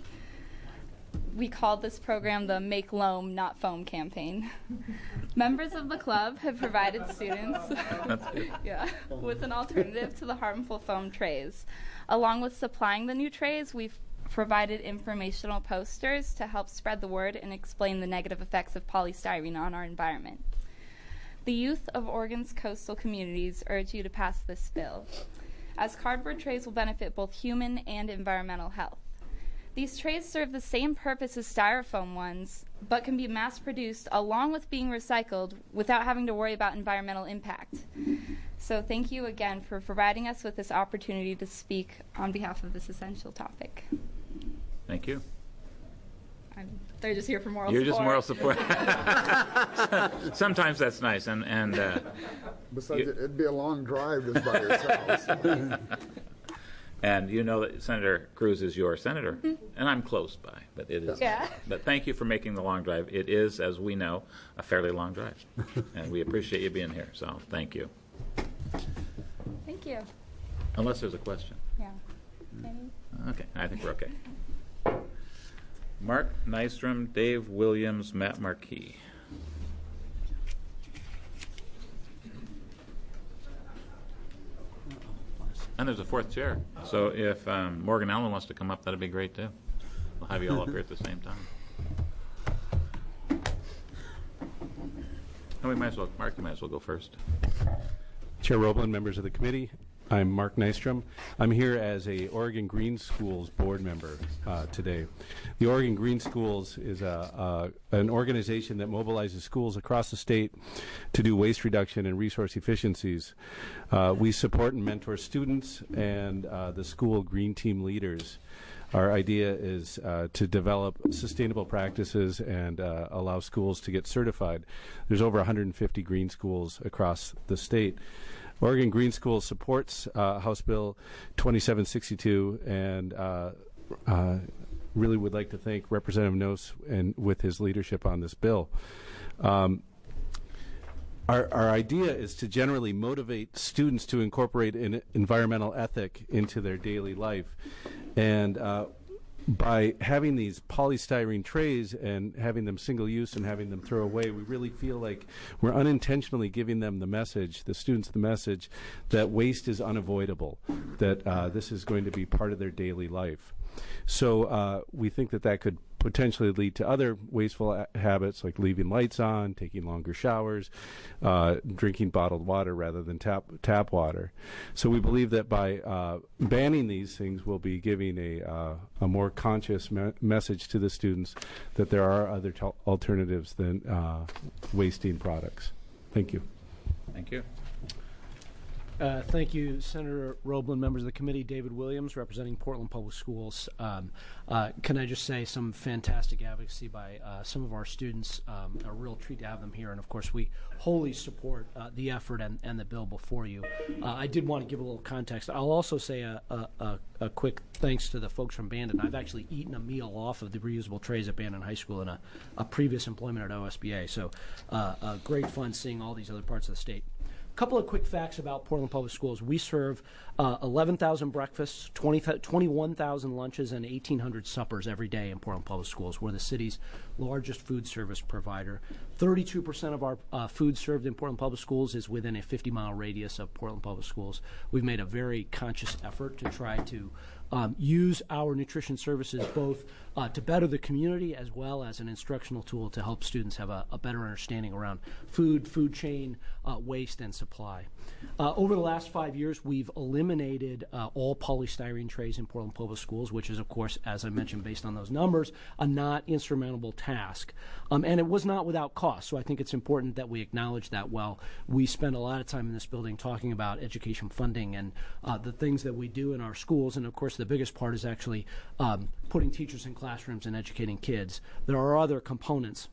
We called this program the Make Loam, Not Foam campaign. Members of the club have provided students yeah, with an alternative to the harmful foam trays. Along with supplying the new trays, we've provided informational posters to help spread the word and explain the negative effects of polystyrene on our environment. The youth of Oregon's coastal communities urge you to pass this bill, as cardboard trays will benefit both human and environmental health. These trays serve the same purpose as styrofoam ones, but can be mass-produced along with being recycled without having to worry about environmental impact. So thank you again for providing us with this opportunity to speak on behalf of this essential topic. Thank you. I'm, they're just here for moral You're support. You're just moral support. Sometimes that's nice, and and. Uh, Besides, you, it'd be a long drive just by yourselves. And you know that Senator Cruz is your senator, Mm-hmm. and I'm close by, but it is. Yeah. But thank you for making the long drive. It is, as we know, a fairly long drive, and we appreciate you being here. So thank you. Thank you. Unless there's a question. Yeah. Any? Okay, I think we're okay. Mark Nystrom, Dave Williams, Matt Marquis. And there's a fourth chair. So if um, Morgan Allen wants to come up, that'd be great too. We'll have you all up here at the same time. And we might as well, Mark, you might as well go first. Chair Roeblen, members of the committee, I'm Mark Nystrom. I'm here as a Oregon Green Schools board member uh, today. The Oregon Green Schools is a, a, an organization that mobilizes schools across the state to do waste reduction and resource efficiencies. Uh, we support and mentor students and uh, the school green team leaders. Our idea is uh, to develop sustainable practices and uh, allow schools to get certified. There's over one hundred fifty green schools across the state. Oregon Green Schools supports uh, House Bill twenty-seven sixty-two, and uh, uh, really would like to thank Representative Noss and with his leadership on this bill. Um, Our, our idea is to generally motivate students to incorporate an environmental ethic into their daily life. And uh, by having these polystyrene trays and having them single use and having them throw away, we really feel like we're unintentionally giving them the message, the students the message, that waste is unavoidable, that uh, this is going to be part of their daily life. So uh, we think that that could potentially lead to other wasteful a- habits like leaving lights on, taking longer showers, uh, drinking bottled water rather than tap tap water. So we believe that by uh, banning these things, we'll be giving a uh, a more conscious me- message to the students that there are other t- alternatives than uh, wasting products. Thank you. Thank you. Uh, thank you, Senator Roblin, members of the committee. David Williams, representing Portland Public Schools. Um, uh, can I just say some fantastic advocacy by uh, some of our students. Um, a real treat to have them here. And, of course, we wholly support uh, the effort and, and the bill before you. Uh, I did want to give a little context. I'll also say a, a, a, a quick thanks to the folks from Bandon. I've actually eaten a meal off of the reusable trays at Bandon High School in a, a previous employment at O S B A. So uh, uh, great fun seeing all these other parts of the state. A couple of quick facts about Portland Public Schools. We serve uh, eleven thousand breakfasts, twenty, twenty-one thousand lunches, and eighteen hundred suppers every day in Portland Public Schools. We're the city's largest food service provider. thirty-two percent of our uh, food served in Portland Public Schools is within a fifty mile radius of Portland Public Schools. We've made a very conscious effort to try to Um, use our nutrition services both uh, to better the community as well as an instructional tool to help students have a, a better understanding around food, food chain, uh, waste, and supply. Uh, over the last five years, we've eliminated uh, all polystyrene trays in Portland Public Schools, which is, of course, as I mentioned, based on those numbers, a not insurmountable task. Um, and it was not without cost, so I think it's important that we acknowledge that while we spend a lot of time in this building talking about education funding and uh, the things that we do in our schools, and of course the biggest part is actually um, putting teachers in classrooms and educating kids. There are other components.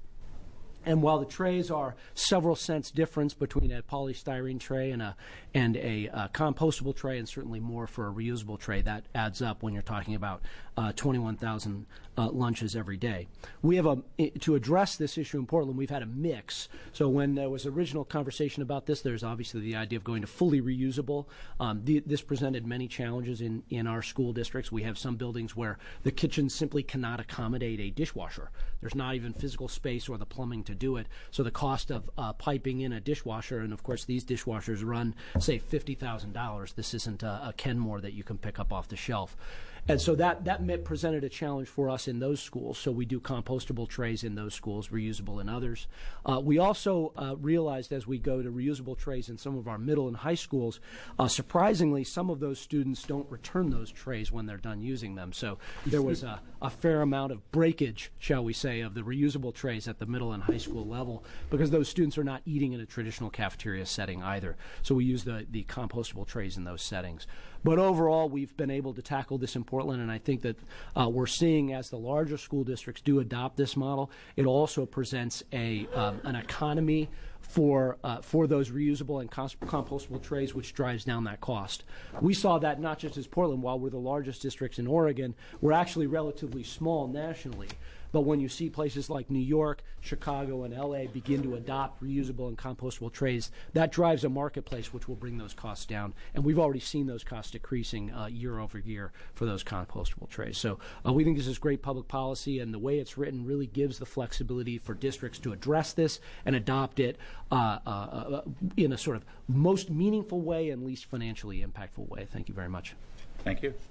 And while the trays are several cents difference between a polystyrene tray and a and a uh, compostable tray, and certainly more for a reusable tray, that adds up when you're talking about uh, twenty-one thousand uh, lunches every day. We have a to address this issue in Portland. We've had a mix. So when there was original conversation about this, there's obviously the idea of going to fully reusable. Um, the, this presented many challenges in in our school districts. We have some buildings where the kitchen simply cannot accommodate a dishwasher. There's not even physical space or the plumbing to do it. So the cost of uh, piping in a dishwasher, and of course these dishwashers run, say, fifty thousand dollars. This isn't a, a Kenmore that you can pick up off the shelf. And so that, that presented a challenge for us in those schools. So we do compostable trays in those schools, reusable in others. Uh, we also uh, realized as we go to reusable trays in some of our middle and high schools, uh, surprisingly, some of those students don't return those trays when they're done using them. So there was a, a fair amount of breakage, shall we say, of the reusable trays at the middle and high school level because those students are not eating in a traditional cafeteria setting either. So we use the, the compostable trays in those settings. But overall, we've been able to tackle this in Portland, and I think that uh, we're seeing as the larger school districts do adopt this model, it also presents a um, an economy for uh, for those reusable and comp- compostable trays, which drives down that cost. We saw that not just as Portland. While we're the largest districts in Oregon, we're actually relatively small nationally. But when you see places like New York, Chicago, and L A begin to adopt reusable and compostable trays, that drives a marketplace which will bring those costs down. And we've already seen those costs decreasing uh, year over year for those compostable trays. So uh, we think this is great public policy, and the way it's written really gives the flexibility for districts to address this and adopt it uh, uh, uh, in a sort of most meaningful way and least financially impactful way. Thank you very much. Thank you.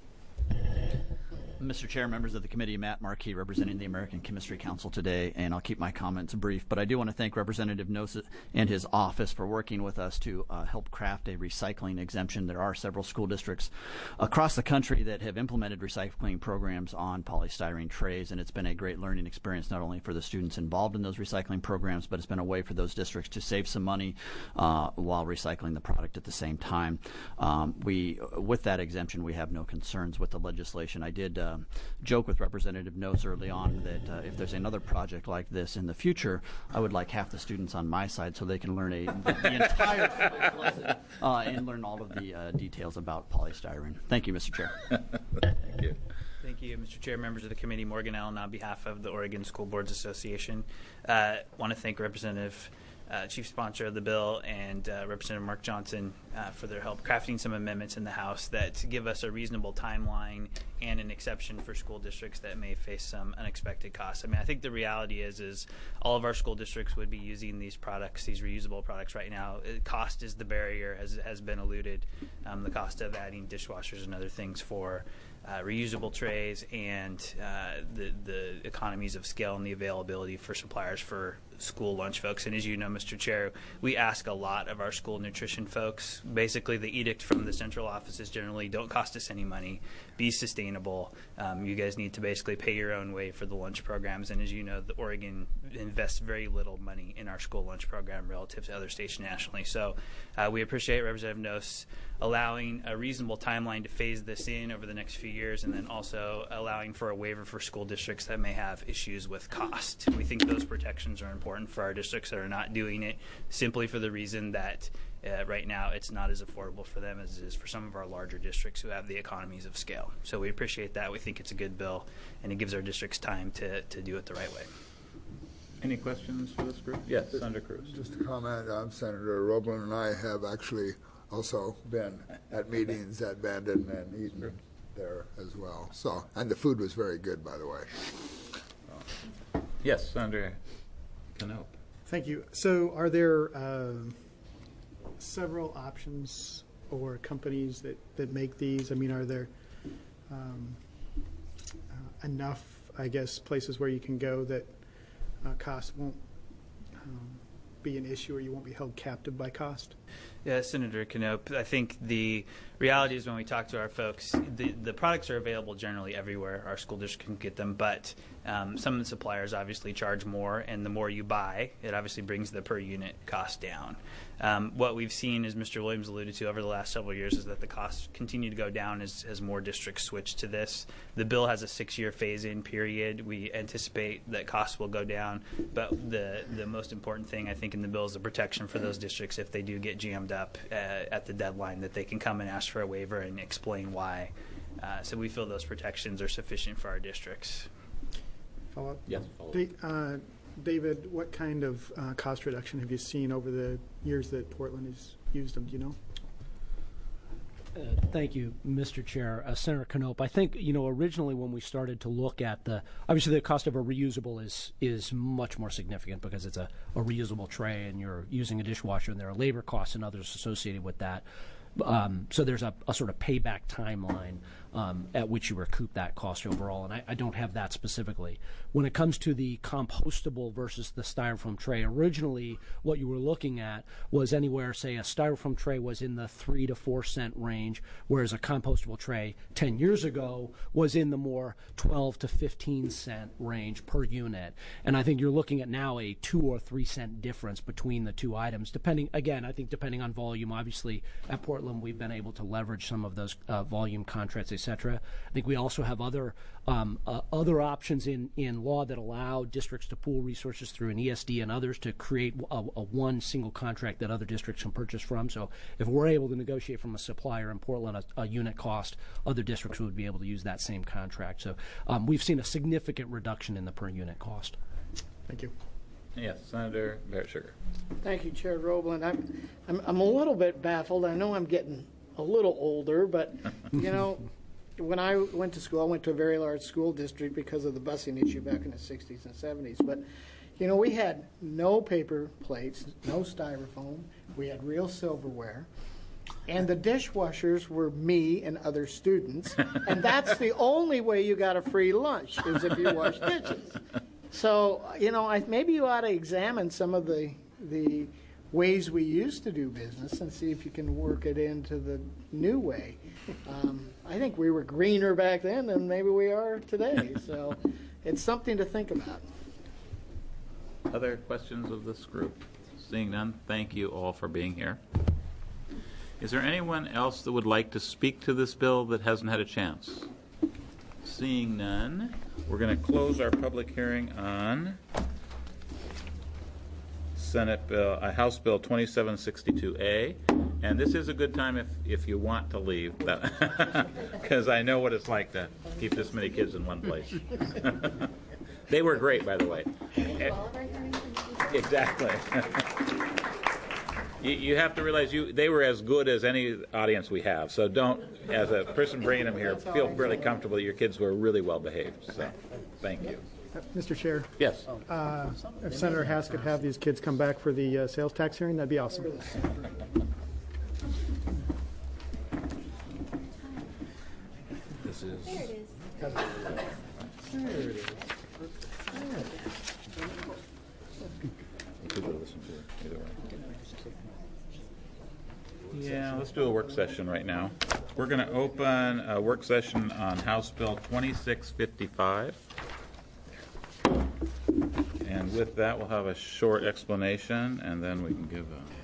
Mister Chair, members of the committee, Matt Markey representing the American Chemistry Council today, and I'll keep my comments brief, but I do want to thank Representative Nosa and his office for working with us to uh, help craft a recycling exemption. There are several school districts across the country that have implemented recycling programs on polystyrene trays, and it's been a great learning experience not only for the students involved in those recycling programs, but it's been a way for those districts to save some money uh, while recycling the product at the same time. Um, we, with that exemption, we have no concerns with the legislation. I did uh, Um, joke with Representative Notes early on that uh, if there's another project like this in the future, I would like half the students on my side so they can learn a, the, the entire lesson uh, and learn all of the uh, details about polystyrene. Thank you, Mister Chair. Thank you. Thank you, Mister Chair, members of the committee. Morgan Allen on behalf of the Oregon School Boards Association. I uh, want to thank Representative uh, chief sponsor of the bill, and uh, Representative Mark Johnson uh, for their help crafting some amendments in the House that give us a reasonable timeline and an exception for school districts that may face some unexpected costs. I mean, I think the reality is, is all of our school districts would be using these products, these reusable products right now. Uh, cost is the barrier, as has been alluded. Um, the cost of adding dishwashers and other things for Uh, reusable trays, and uh, the the economies of scale and the availability for suppliers for school lunch folks. And as you know, Mister Chair, we ask a lot of our school nutrition folks. Basically, the edict from the central office is generally don't cost us any money, be sustainable. Um, you guys need to basically pay your own way for the lunch programs. And as you know, the Oregon invests very little money in our school lunch program relative to other states nationally. So uh, we appreciate Representative Noss allowing a reasonable timeline to phase this in over the next few years, and then also allowing for a waiver for school districts that may have issues with cost. We think those protections are important for our districts that are not doing it simply for the reason that uh, right now it's not as affordable for them as it is for some of our larger districts who have the economies of scale. So we appreciate that. We think it's a good bill, and it gives our districts time to, to do it the right way. Any questions for this group? Yes, Senator Cruz. Just a comment. Um, Senator Roblin and I have actually also been at meetings at Bandon and eaten there as well. So, and the food was very good, by the way. Yes, Senator Canope. Thank you. So, are there uh, several options or companies that, that make these? I mean, are there um, uh, enough, I guess, places where you can go that uh, cost won't um, be an issue, or you won't be held captive by cost? Yeah, Senator Canope, I think the reality is when we talk to our folks, the, the products are available generally everywhere. Our school district can get them, but um, some of the suppliers obviously charge more, and the more you buy, it obviously brings the per unit cost down. Um, what we've seen, as Mister Williams alluded to over the last several years, is that the costs continue to go down as, as more districts switch to this. The bill has a six-year phase-in period. We anticipate that costs will go down, but the, the most important thing, I think, in the bill is the protection for those districts if they do get jammed up uh, at the deadline, that they can come and ask for a waiver and explain why. Uh, so we feel those protections are sufficient for our districts. Follow up? Yes, follow up. Da- uh, David, what kind of uh, cost reduction have you seen over the years that Portland has used them? Do you know? Uh, thank you, Mister Chair. Uh, Senator Canope, I think, you know, originally when we started to look at the, obviously the cost of a reusable is is much more significant because it's a, a reusable tray and you're using a dishwasher, and there are labor costs and others associated with that. Um, so there's a, a sort of payback timeline um, at which you recoup that cost overall, and I, I don't have that specifically. When it comes to the compostable versus the styrofoam tray, originally what you were looking at was anywhere, say a styrofoam tray was in the three to four cent range, whereas a compostable tray ten years ago was in the more twelve to fifteen cent range per unit. And I think you're looking at now a two or three cent difference between the two items, depending, again, I think depending on volume. Obviously, at Portland, we've been able to leverage some of those uh, volume contracts, et cetera. I think we also have other um, uh, other options in, in law that allow districts to pool resources through an E S D and others to create a, a one single contract that other districts can purchase from. So if we're able to negotiate from a supplier in Portland a, a unit cost, other districts would be able to use that same contract. So um, we've seen a significant reduction in the per unit cost. Thank you. Yes, Senator Barrett Sugar. Thank you, Chair Roblin. I'm, I'm, I'm a little bit baffled. I know I'm getting a little older, but, you know, when I went to school, I went to a very large school district because of the busing issue back in the sixties and seventies. But, you know, we had no paper plates, no styrofoam. We had real silverware. And the dishwashers were me and other students. And that's the only way you got a free lunch, is if you wash dishes. So, you know, I, maybe you ought to examine some of the the ways we used to do business and see if you can work it into the new way. Um, I think we were greener back then than maybe we are today. So it's something to think about. Other questions of this group? Seeing none, thank you all for being here. Is there anyone else that would like to speak to this bill that hasn't had a chance? Seeing none, we're going to close our public hearing on Senate Bill, uh, House Bill twenty-seven sixty-two A, and this is a good time if, if you want to leave, because I know what it's like to keep this many kids in one place. They were great, by the way. Exactly. you, you have to realize you they were as good as any audience we have. So don't, as a person bringing them here, feel really comfortable that your kids were really well behaved. So thank you. Uh, Mister Chair. Yes. Uh, if Senator Hass could have these kids come back for the uh, sales tax hearing, that'd be awesome. This is. There it is. There it is. You could listen to it either way. Yeah, let's do a work session right now. We're going to open a work session on House Bill twenty-six fifty-five. And with that, we'll have a short explanation, and then we can give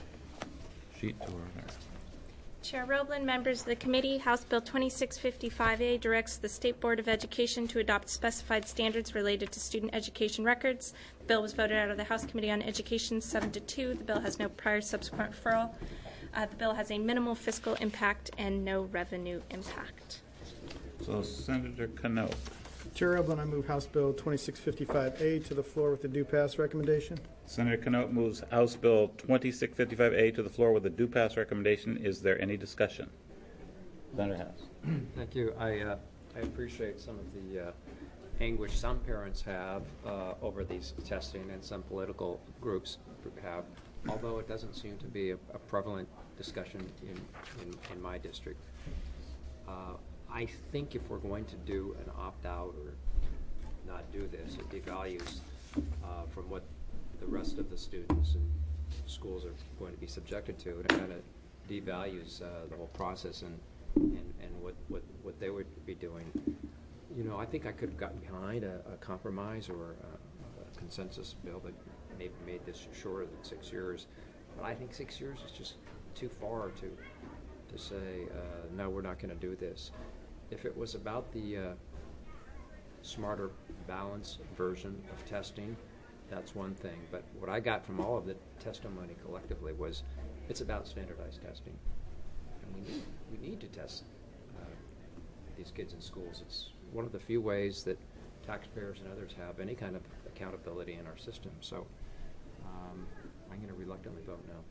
a sheet to her. Chair Roblin, members of the committee, House Bill twenty-six fifty-five A directs the State Board of Education to adopt specified standards related to student education records. The bill was voted out of the House Committee on Education seven to two. The bill has no prior subsequent referral. Uh, the bill has a minimal fiscal impact and no revenue impact. So Senator Canote. Chair Roblin, I move House Bill twenty-six fifty-five A to the floor with the due pass recommendation. Senator Canote moves House Bill twenty-six fifty-five A to the floor with a due pass recommendation. Is there any discussion? Senator Hass. Thank you. I uh, I appreciate some of the uh, anguish some parents have uh, over these testing and some political groups have, although it doesn't seem to be a, a prevalent discussion in, in, in my district. Uh, I think if we're going to do an opt-out or not do this, it devalues uh, from what the rest of the students and schools are going to be subjected to, and it kind of devalues uh, the whole process and, and, and what, what, what they would be doing. You know, I think I could have gotten behind a, a compromise or a, a consensus bill that maybe made this shorter than six years, but I think six years is just too far to to say, uh, no, we're not going to do this. If it was about the uh, smarter, balanced version of testing, that's one thing. But what I got from all of the testimony collectively was it's about standardized testing. And we need, we need to test uh, these kids in schools. It's one of the few ways that taxpayers and others have any kind of accountability in our system. So um, I'm going to reluctantly vote no.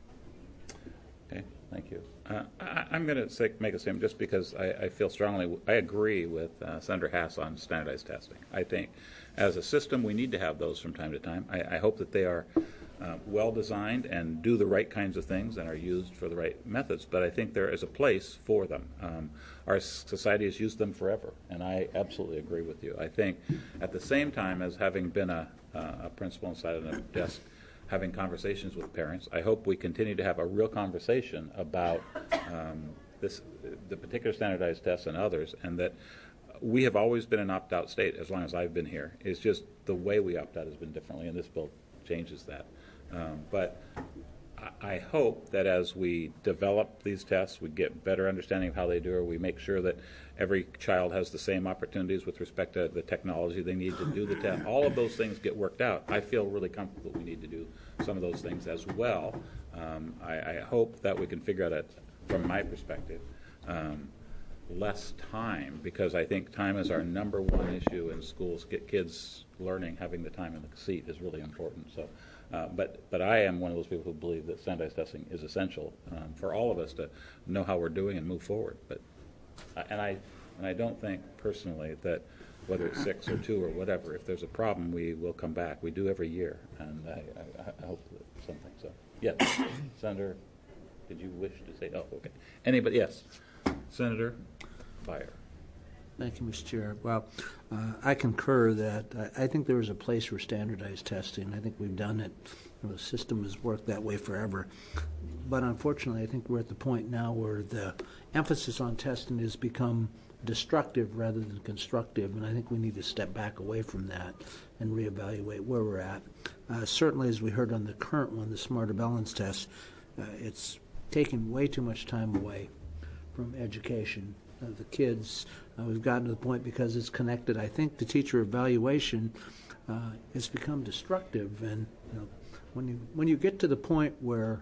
Okay, thank you. Uh, I, I'm going to make a statement just because I, I feel strongly, I agree with uh, Senator Hass on standardized testing. I think as a system we need to have those from time to time. I, I hope that they are uh, well designed and do the right kinds of things and are used for the right methods, but I think there is a place for them. Um, our society has used them forever, and I absolutely agree with you. I think at the same time as having been a, uh, a principal inside of a desk having conversations with parents, I hope we continue to have a real conversation about um, this, the particular standardized tests and others, and that we have always been an opt-out state as long as I've been here. It's just the way we opt out has been differently, and this bill changes that. Um, but I, I hope that as we develop these tests, we get better understanding of how they do, or we make sure that every child has the same opportunities with respect to the technology they need to do the test. All of those things get worked out. I feel really comfortable that we need to do some of those things as well. Um, I, I hope that we can figure out, it from my perspective, um, less time, because I think time is our number one issue in schools. Get kids learning, having the time in the seat is really important. So, uh, but but I am one of those people who believe that standardized testing is essential um, for all of us to know how we're doing and move forward. But and I and I don't think personally that whether it's six or two or whatever, if there's a problem, we will come back. We do every year, and I, I, I hope that something. So, yes, Senator, did you wish to say? Oh, okay. Anybody? Yes, Senator Byer. Thank you, Mister Chair. Well, uh, I concur that I, I think there is a place for standardized testing. I think we've done it. You know, the system has worked that way forever. But unfortunately, I think we're at the point now where the emphasis on testing has become destructive rather than constructive, and I think we need to step back away from that and reevaluate where we're at. Uh, certainly, as we heard on the current one, the Smarter Balance test, uh, it's taking way too much time away from education. Uh, the kids, uh, we've gotten to the point because it's connected, I think the teacher evaluation uh, has become destructive, and you know, when you when you get to the point where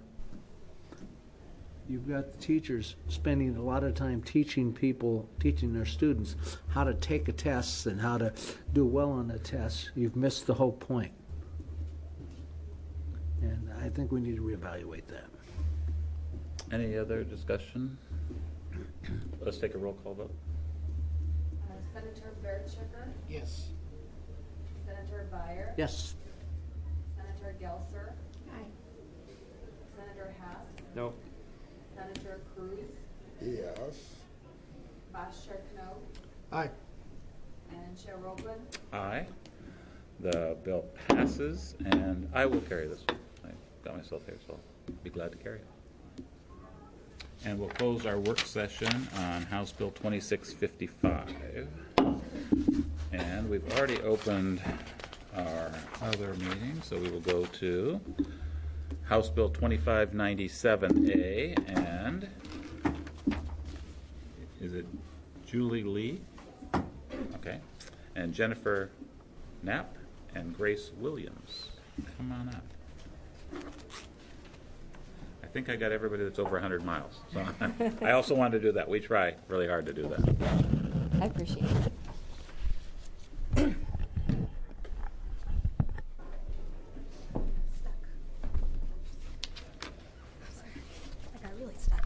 you've got the teachers spending a lot of time teaching people, teaching their students how to take a test and how to do well on a test, you've missed the whole point. I think we need to reevaluate that. Any other discussion? Let's take a roll call vote. Uh, Senator Bertschicker? Yes. Senator Byer? Yes. Senator Gelser? Aye. Senator Haas? No. Senator Cruz? Yes. Vice Chair Knob? Aye. And Chair Roblin? Aye. The bill passes, and I will carry this one. I got myself here, so I'll be glad to carry it. And we'll close our work session on House Bill twenty-six fifty-five. And we've already opened our other meeting, so we will go to House Bill twenty-five ninety-seven A, and is it Julie Lee? Okay. And Jennifer Knapp and Grace Williams. Come on up. I think I got everybody that's over one hundred miles. So I also wanted to do that. We try really hard to do that. I appreciate it. I got really stuck.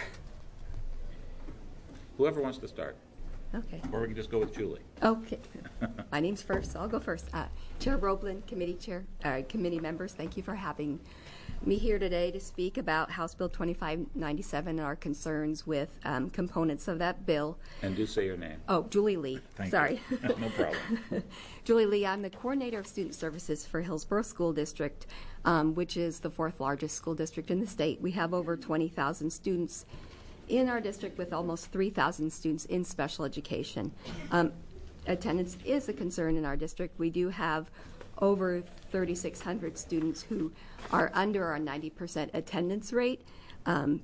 Whoever wants to start. Okay. Or we can just go with Julie. Okay. My name's first, so I'll go first. Uh, Chair Roblin, committee chair, uh, committee members, thank you for having me here today to speak about House Bill twenty-five ninety-seven and our concerns with um, components of that bill. And do say your name. Oh, Julie Lee. Thank Sorry. you. No problem. Julie Lee, I'm the coordinator of student services for Hillsborough School District, um, which is the fourth largest school district in the state. We have over twenty thousand students in our district, with almost three thousand students in special education. Um, attendance is a concern in our district. We do have over thirty-six hundred students who are under our ninety percent attendance rate. Um,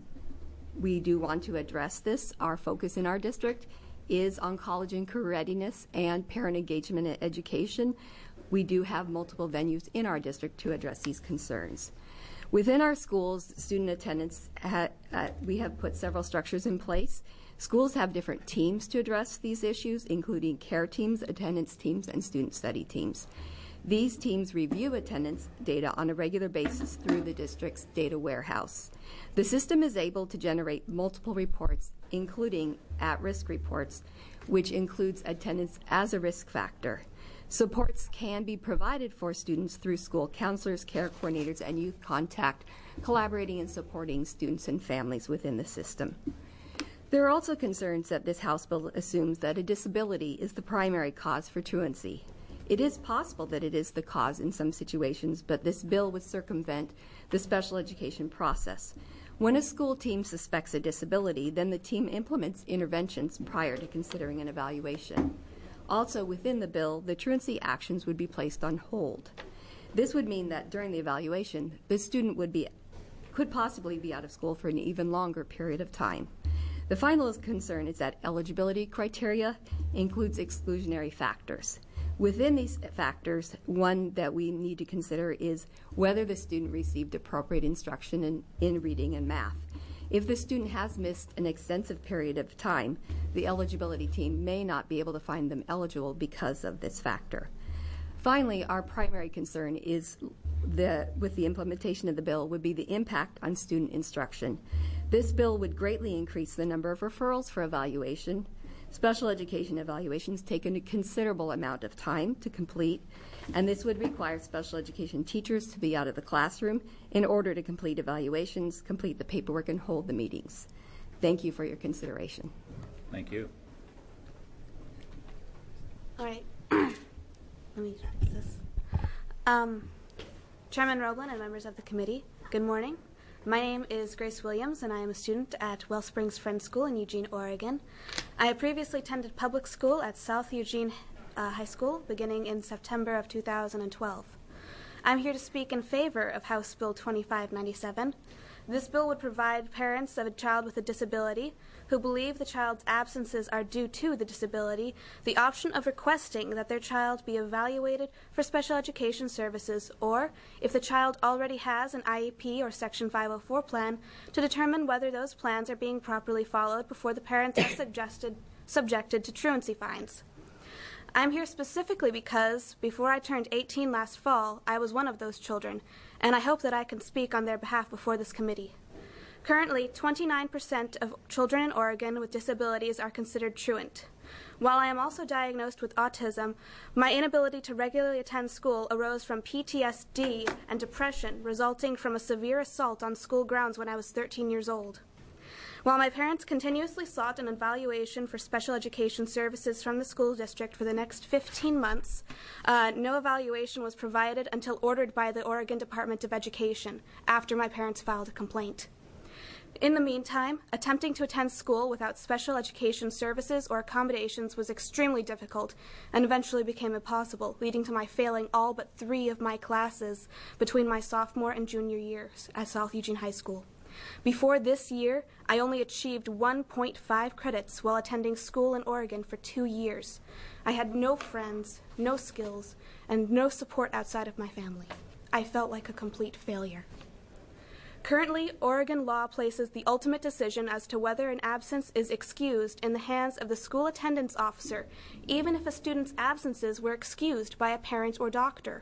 we do want to address this. Our focus in our district is on college and career readiness and parent engagement and education. We do have multiple venues in our district to address these concerns. Within our schools, student attendance, ha uh, we have put several structures in place. Schools have different teams to address these issues, including care teams, attendance teams, and student study teams. These teams review attendance data on a regular basis through the district's data warehouse. The system is able to generate multiple reports, including at-risk reports, which includes attendance as a risk factor. Supports can be provided for students through school counselors, care coordinators, and youth contact, collaborating and supporting students and families within the system. There are also concerns that this House bill assumes that a disability is the primary cause for truancy. It is possible that it is the cause in some situations, but this bill would circumvent the special education process. When a school team suspects a disability, then the team implements interventions prior to considering an evaluation. Also, within the bill, the truancy actions would be placed on hold. This would mean that during the evaluation, the student would be, could possibly be out of school for an even longer period of time. The final concern is that eligibility criteria includes exclusionary factors. Within these factors, one that we need to consider is whether the student received appropriate instruction in, in reading and math. If the student has missed an extensive period of time, the eligibility team may not be able to find them eligible because of this factor. Finally, our primary concern is the, with the implementation of the bill would be the impact on student instruction. This bill would greatly increase the number of referrals for evaluation. Special education evaluations take a considerable amount of time to complete, and this would require special education teachers to be out of the classroom in order to complete evaluations, complete the paperwork, and hold the meetings. Thank you for your consideration. Thank you. All right. Let me fix this. Um, Chairman Roblin and members of the committee, good morning. My name is Grace Williams, and I am a student at Wellsprings Friends School in Eugene, Oregon. I have previously attended public school at South Eugene uh, High School beginning in September of two thousand twelve. I'm here to speak in favor of House Bill twenty-five ninety-seven. This bill would provide parents of a child with a disability who believe the child's absences are due to the disability the option of requesting that their child be evaluated for special education services, or, if the child already has an I E P or Section five oh four plan, to determine whether those plans are being properly followed before the parents are suggested, subjected to truancy fines. I'm here specifically because before I turned eighteen last fall, I was one of those children, and I hope that I can speak on their behalf before this committee. Currently, twenty-nine percent of children in Oregon with disabilities are considered truant. While I am also diagnosed with autism, my inability to regularly attend school arose from P T S D and depression resulting from a severe assault on school grounds when I was thirteen years old. While my parents continuously sought an evaluation for special education services from the school district for the next fifteen months, uh, no evaluation was provided until ordered by the Oregon Department of Education after my parents filed a complaint. In the meantime, attempting to attend school without special education services or accommodations was extremely difficult and eventually became impossible, leading to my failing all but three of my classes between my sophomore and junior years at South Eugene High School. Before this year, I only achieved one point five credits while attending school in Oregon for two years. I had no friends, no skills, and no support outside of my family. I felt like a complete failure. Currently, Oregon law places the ultimate decision as to whether an absence is excused in the hands of the school attendance officer, even if a student's absences were excused by a parent or doctor.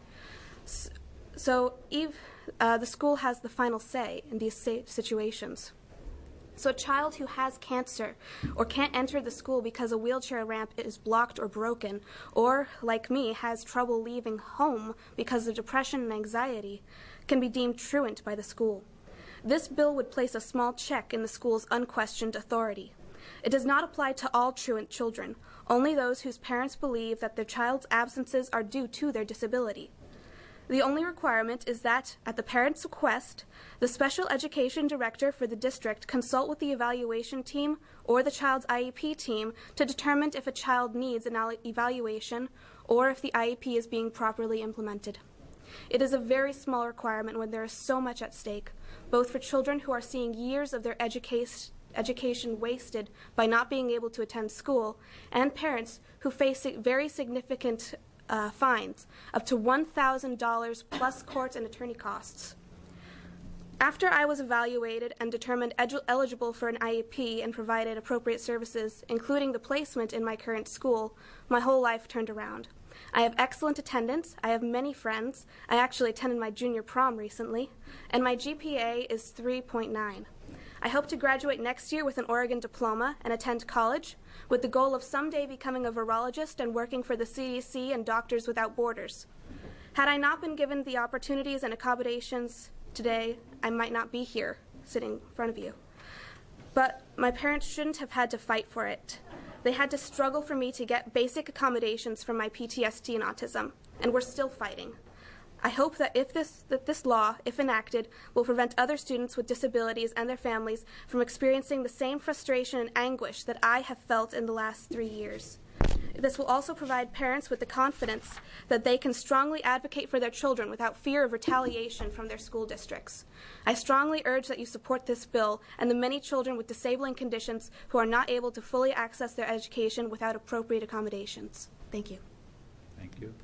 So, Eve, uh, the school has the final say in these situations. So a child who has cancer or can't enter the school because a wheelchair ramp is blocked or broken, or, like me, has trouble leaving home because of depression and anxiety, can be deemed truant by the school. This bill would place a small check in the school's unquestioned authority. It does not apply to all truant children, only those whose parents believe that their child's absences are due to their disability. The only requirement is that, at the parent's request, the special education director for the district consult with the evaluation team or the child's I E P team to determine if a child needs an evaluation or if the I E P is being properly implemented. It is a very small requirement when there is so much at stake, both for children who are seeing years of their education education wasted by not being able to attend school, and parents who face very significant uh, fines, up to one thousand dollars plus court and attorney costs. After I was evaluated and determined edu- eligible for an I E P and provided appropriate services, including the placement in my current school, my whole life turned around. I have excellent attendance, I have many friends, I actually attended my junior prom recently, and my G P A is three point nine. I hope to graduate next year with an Oregon diploma and attend college, with the goal of someday becoming a virologist and working for the C D C and Doctors Without Borders. Had I not been given the opportunities and accommodations today, I might not be here, sitting in front of you. But my parents shouldn't have had to fight for it. They had to struggle for me to get basic accommodations for my P T S D and autism, and we're still fighting. I hope that if this that this law, if enacted, will prevent other students with disabilities and their families from experiencing the same frustration and anguish that I have felt in the last three years. This will also provide parents with the confidence that they can strongly advocate for their children without fear of retaliation from their school districts. I strongly urge that you support this bill and the many children with disabling conditions who are not able to fully access their education without appropriate accommodations. Thank you. Thank you.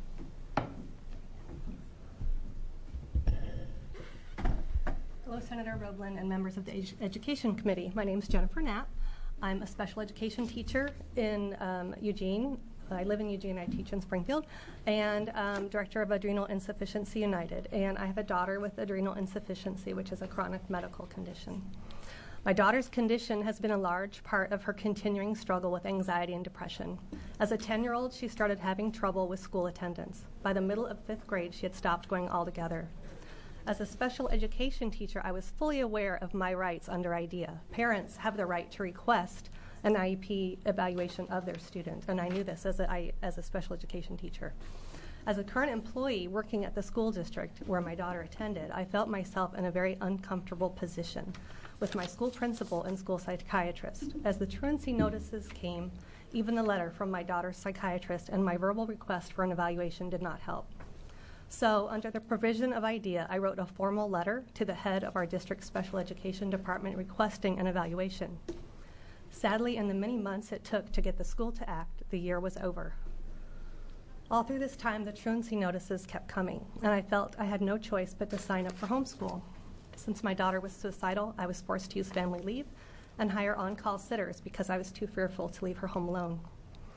Hello, Senator Roblin and members of the Ed- Education Committee. My name is Jennifer Knapp. I'm a special education teacher in um, Eugene. I live in Eugene, I teach in Springfield, and um, director of Adrenal Insufficiency United. And I have a daughter with adrenal insufficiency, which is a chronic medical condition. My daughter's condition has been a large part of her continuing struggle with anxiety and depression. As a ten-year-old, she started having trouble with school attendance. By the middle of fifth grade, she had stopped going altogether. As a special education teacher, I was fully aware of my rights under IDEA. Parents have the right to request an I E P evaluation of their student, and I knew this as a, as a special education teacher. As a current employee working at the school district where my daughter attended, I felt myself in a very uncomfortable position with my school principal and school psychiatrist. As the truancy notices came, even the letter from my daughter's psychiatrist and my verbal request for an evaluation did not help. So, under the provision of IDEA, I wrote a formal letter to the head of our district special education department requesting an evaluation. Sadly, in the many months it took to get the school to act, the year was over. All through this time, the truancy notices kept coming, and I felt I had no choice but to sign up for homeschool. Since my daughter was suicidal, I was forced to use family leave and hire on-call sitters because I was too fearful to leave her home alone.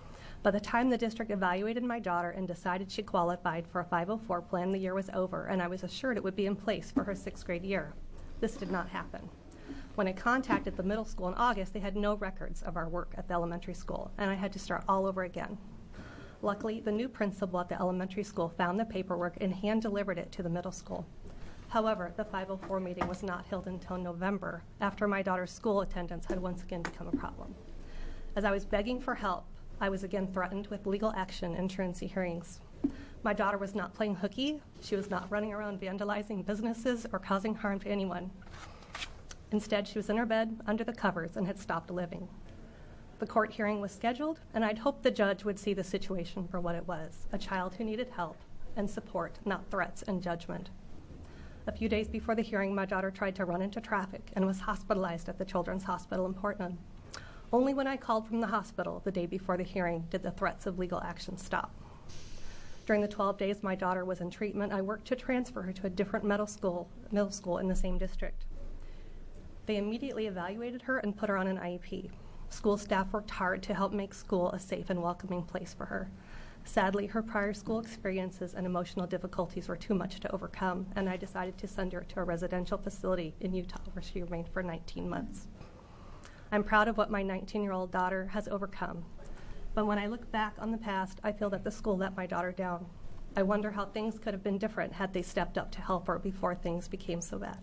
By the time the district evaluated my daughter and decided she qualified for a five oh four plan, the year was over, and I was assured it would be in place for her sixth grade year. This did not happen. When I contacted the middle school in August, they had no records of our work at the elementary school, and I had to start all over again. Luckily, the new principal at the elementary school found the paperwork and hand-delivered it to the middle school. However, the five oh four meeting was not held until November, after my daughter's school attendance had once again become a problem. As I was begging for help, I was again threatened with legal action and truancy hearings. My daughter was not playing hooky. She was not running around vandalizing businesses or causing harm to anyone. Instead, she was in her bed under the covers and had stopped living. The court hearing was scheduled, and I'd hoped the judge would see the situation for what it was, a child who needed help and support, not threats and judgment. A few days before the hearing, my daughter tried to run into traffic and was hospitalized at the Children's Hospital in Portland. Only when I called from the hospital the day before the hearing did the threats of legal action stop. During the twelve days my daughter was in treatment, I worked to transfer her to a different middle school, middle school in the same district. They immediately evaluated her and put her on an I E P. School staff worked hard to help make school a safe and welcoming place for her. Sadly, her prior school experiences and emotional difficulties were too much to overcome, and I decided to send her to a residential facility in Utah, where she remained for nineteen months. I'm proud of what my nineteen-year-old daughter has overcome, but when I look back on the past, I feel that the school let my daughter down. I wonder how things could have been different had they stepped up to help her before things became so bad.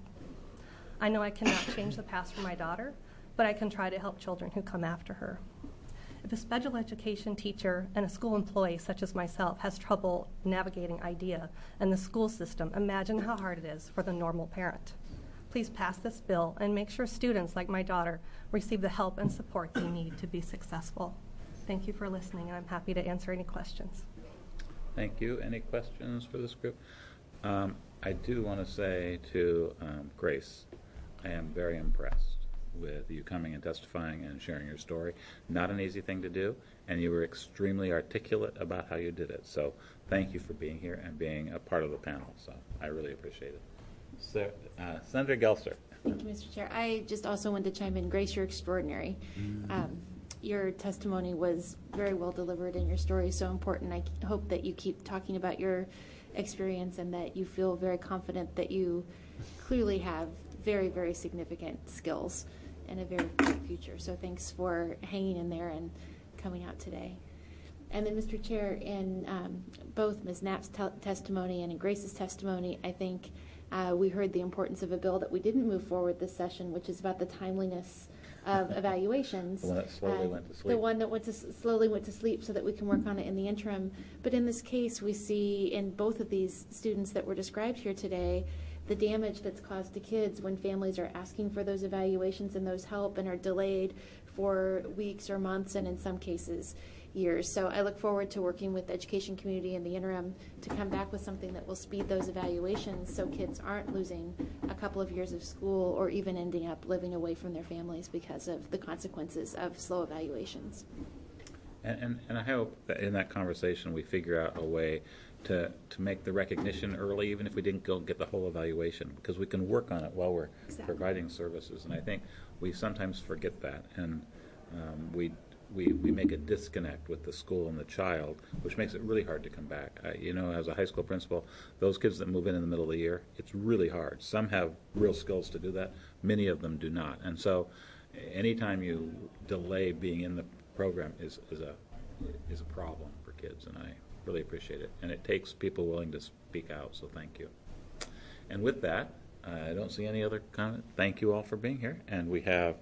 I know I cannot change the past for my daughter, but I can try to help children who come after her. If a special education teacher and a school employee such as myself has trouble navigating IDEA and the school system, imagine how hard it is for the normal parent. Please pass this bill and make sure students like my daughter receive the help and support they need to be successful. Thank you for listening, and I'm happy to answer any questions. Thank you. Any questions for this group? Um, I do want to say to um, Grace, I am very impressed with you coming and testifying and sharing your story. Not an easy thing to do, and you were extremely articulate about how you did it. So thank you for being here and being a part of the panel. So I really appreciate it. So, uh, Senator Gelster. Thank you, Mister Chair. I just also wanted to chime in. Grace, you're extraordinary. Mm-hmm. Um, your testimony was very well delivered, and your story is so important. I hope that you keep talking about your experience and that you feel very confident that you clearly have very, very significant skills and a very bright future. So thanks for hanging in there and coming out today. And then, Mister Chair, in um, both Miz Knapp's te- testimony and in Grace's testimony, I think uh, we heard the importance of a bill that we didn't move forward this session, which is about the timeliness of evaluations. The one that slowly uh, went to sleep. The one that went to s- slowly went to sleep so that we can work on it in the interim. But in this case, we see in both of these students that were described here today the damage that's caused to kids when families are asking for those evaluations and those help and are delayed for weeks or months and in some cases years. So I look forward to working with the education community in the interim to come back with something that will speed those evaluations so kids aren't losing a couple of years of school or even ending up living away from their families because of the consequences of slow evaluations. And, and, and I hope that in that conversation we figure out a way to, to make the recognition early, even if we didn't go get the whole evaluation, because we can work on it while we're exactly. providing services. And I think we sometimes forget that, and um, we, we we make a disconnect with the school and the child, which makes it really hard to come back. I, you know, as a high school principal, those kids that move in in the middle of the year, it's really hard. Some have real skills to do that. Many of them do not. And so anytime you delay being in the program is, is a is a problem for kids, and I really appreciate it. And it takes people willing to speak out, so thank you. And with that, I don't see any other comment. Thank you all for being here. And we have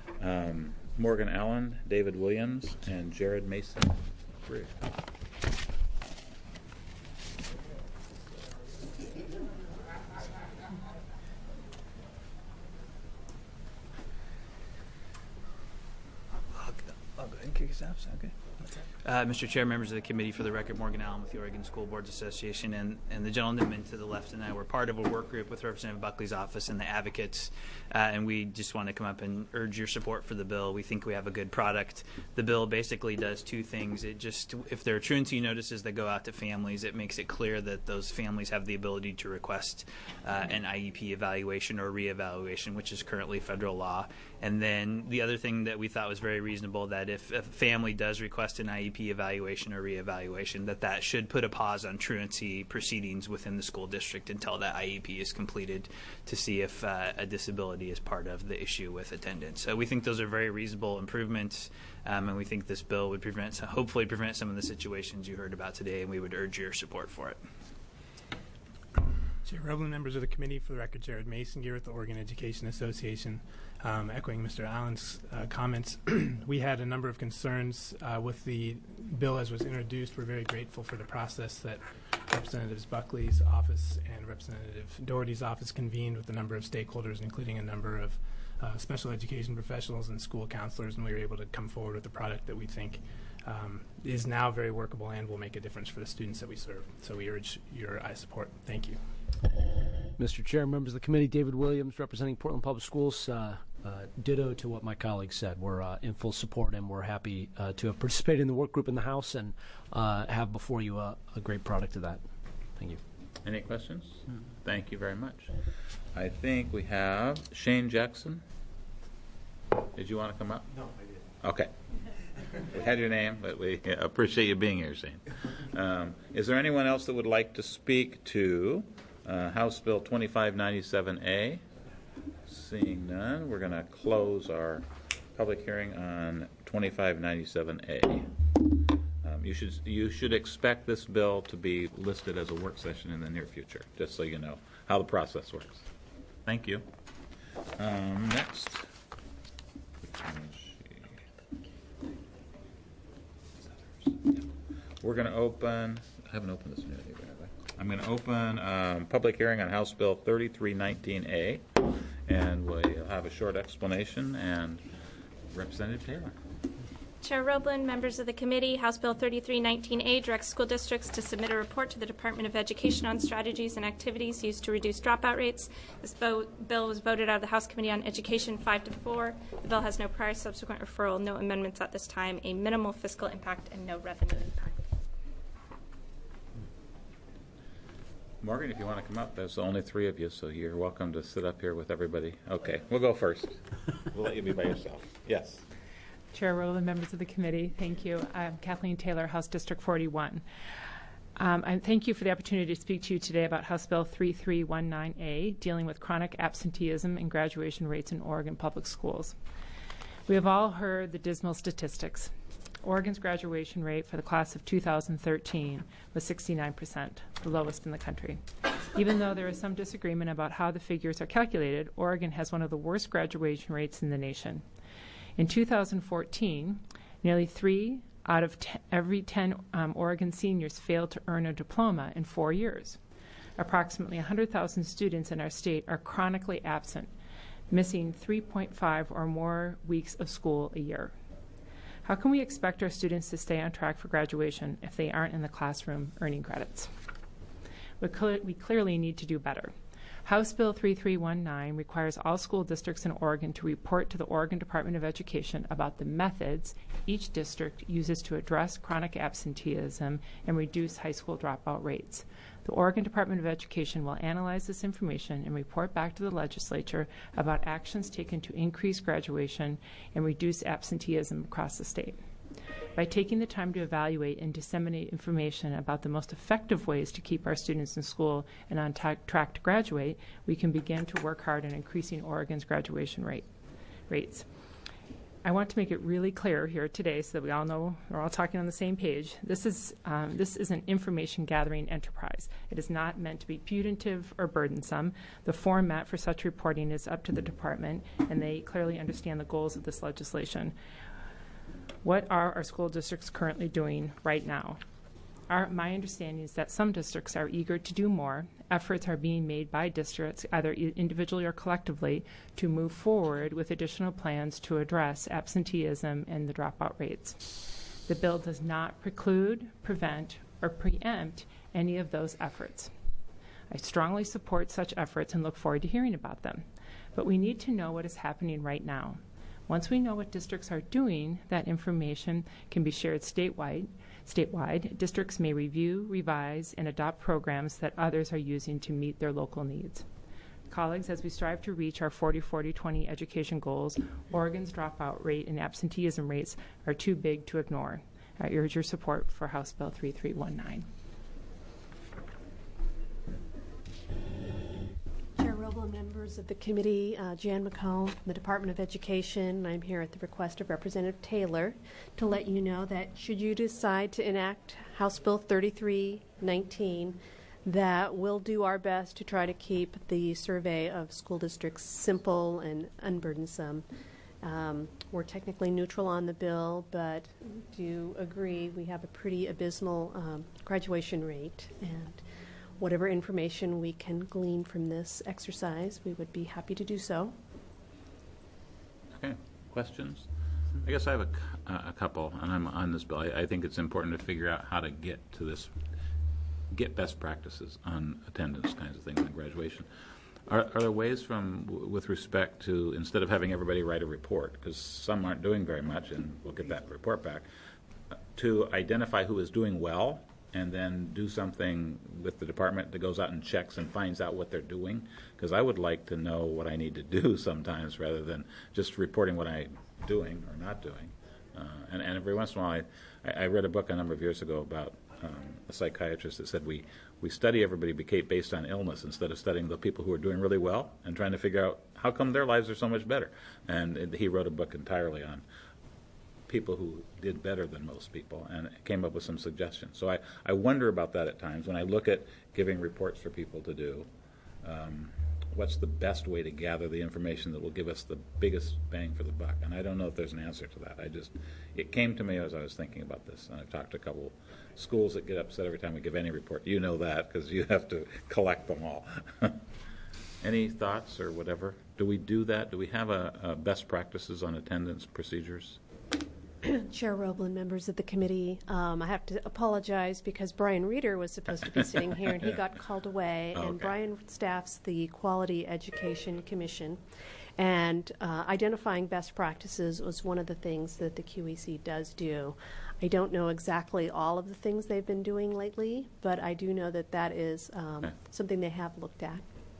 um, Morgan Allen, David Williams, and Jared Mason. Great. I'll go ahead and kick us off. Sound good? Uh, Mister Chair, members of the committee, for the record, Morgan Allen with the Oregon School Boards Association, and, and the gentleman to the left and I were part of a work group with Representative Buckley's office and the advocates, uh, and we just want to come up and urge your support for the bill. We think we have a good product. The bill basically does two things. It just, if there are truancy notices that go out to families, it makes it clear that those families have the ability to request uh, an I E P evaluation or reevaluation, which is currently federal law. And then the other thing that we thought was very reasonable, that if a family does request request an I E P evaluation or reevaluation, that that should put a pause on truancy proceedings within the school district until that I E P is completed to see if uh, a disability is part of the issue with attendance. So we think those are very reasonable improvements, um, and we think this bill would prevent, hopefully prevent some of the situations you heard about today, and we would urge your support for it. Chair Roblin, members of the committee, for the record, Jared Mason here with the Oregon Education Association. Um, echoing Mister Allen's uh, comments, we had a number of concerns uh, with the bill as was introduced. We're very grateful for the process that Representatives Buckley's office and Representative Doherty's office convened with a number of stakeholders, including a number of uh, special education professionals and school counselors, and we were able to come forward with a product that we think um, is now very workable and will make a difference for the students that we serve. So we urge your uh, support. Thank you. Mister Chair, members of the committee, David Williams representing Portland Public Schools. Uh, uh, ditto to what my colleagues said. We're uh, in full support, and we're happy uh, to have participated in the work group in the House and uh, have before you a, a great product of that. Thank you. Any questions? No. Thank you very much. I think we have Shane Jackson. Did you want to come up? No, I didn't. Okay. We had your name, but we appreciate you being here, Shane. Um, is there anyone else that would like to speak to uh, House Bill twenty-five ninety-seven A? Seeing none, we're going to close our public hearing on twenty-five ninety-seven A. Um, you should you should expect this bill to be listed as a work session in the near future, just so you know how the process works. Thank you. Um, next. We're going to open, I haven't opened this yet either, have I? I'm going to open um, public hearing on House Bill thirty-three nineteen A, and we'll have a short explanation, and Representative Taylor. Chair Roblin, members of the committee, House Bill thirty-three nineteen A directs school districts to submit a report to the Department of Education on strategies and activities used to reduce dropout rates. This bill was voted out of the House Committee on Education five to four. The bill has no prior subsequent referral, no amendments at this time, a minimal fiscal impact, and no revenue impact. Morgan, if you want to come up, there's only three of you, so you're welcome to sit up here with everybody. Okay, we'll go first. We'll let you be by yourself. Yes. Chair Rowland, members of the committee, thank you. I'm Kathleen Taylor, House District forty-one. Um, I thank you for the opportunity to speak to you today about House Bill thirty-three nineteen A, dealing with chronic absenteeism and graduation rates in Oregon public schools. We have all heard the dismal statistics. Oregon's graduation rate for the class of two thousand thirteen was sixty-nine percent, the lowest in the country. Even though there is some disagreement about how the figures are calculated, Oregon has one of the worst graduation rates in the nation. In two thousand fourteen, nearly three out of ten, every ten um, Oregon seniors failed to earn a diploma in four years. Approximately one hundred thousand students in our state are chronically absent, missing three point five or more weeks of school a year. How can we expect our students to stay on track for graduation if they aren't in the classroom earning credits? We, cl- we clearly need to do better. House Bill thirty-three nineteen requires all school districts in Oregon to report to the Oregon Department of Education about the methods each district uses to address chronic absenteeism and reduce high school dropout rates. The Oregon Department of Education will analyze this information and report back to the legislature about actions taken to increase graduation and reduce absenteeism across the state. By taking the time to evaluate and disseminate information about the most effective ways to keep our students in school and on t- track to graduate, we can begin to work hard on increasing Oregon's graduation rate rates. I want to make it really clear here today so that we all know we're all talking on the same page. This is um, this is an information gathering enterprise. It is not meant to be punitive or burdensome. The format for such reporting is up to the department, and they clearly understand the goals of this legislation. What are our school districts currently doing right now? Our, my understanding is that some districts are eager to do more. Efforts are being made by districts, either individually or collectively, to move forward with additional plans to address absenteeism and the dropout rates. The bill does not preclude, prevent, or preempt any of those efforts. I strongly support such efforts and look forward to hearing about them. But we need to know what is happening right now. Once we know what districts are doing, that information can be shared statewide. Statewide, districts may review, revise, and adopt programs that others are using to meet their local needs. Colleagues, as we strive to reach our forty forty twenty education goals, Oregon's dropout rate and absenteeism rates are too big to ignore. I urge your support for House Bill three three one nine. Chair Roble, members of the committee, uh, Jan McCall, the Department of Education. I'm here at the request of Representative Taylor to let you know that should you decide to enact House Bill thirty-three nineteen, that we'll do our best to try to keep the survey of school districts simple and unburdensome. Um, we're technically neutral on the bill, but do you agree we have a pretty abysmal um, graduation rate, and whatever information we can glean from this exercise, we would be happy to do so. Okay, questions? I guess I have a, c- a couple, and I'm on this bill. I, I think it's important to figure out how to get to this, get best practices on attendance kinds of things in graduation. Are, are there ways from, w- with respect to, instead of having everybody write a report, because some aren't doing very much, and we'll get that report back, uh, to identify who is doing well and then do something with the department that goes out and checks and finds out what they're doing? Because I would like to know what I need to do sometimes rather than just reporting what I'm doing or not doing. Uh, and, and every once in a while, I, I read a book a number of years ago about um, a psychiatrist that said we, we study everybody based on illness instead of studying the people who are doing really well and trying to figure out how come their lives are so much better. And it, he wrote a book entirely on people who did better than most people and came up with some suggestions. So I, I wonder about that at times when I look at giving reports for people to do. Um, what's the best way to gather the information that will give us the biggest bang for the buck? And I don't know if there's an answer to that. I just, it came to me as I was thinking about this, and I've talked to a couple schools that get upset every time we give any report. You know that because you have to collect them all. Any thoughts or whatever? Do we do that? Do we have a, a best practices on attendance procedures? Chair Roble and members of the committee, um, I have to apologize because Brian Reeder was supposed to be sitting here and he got called away. Oh, and okay. Brian staffs the Quality Education Commission. And uh, identifying best practices was one of the things that the Q E C does do. I don't know exactly all of the things they've been doing lately, but I do know that that is um, Okay. something they have looked at.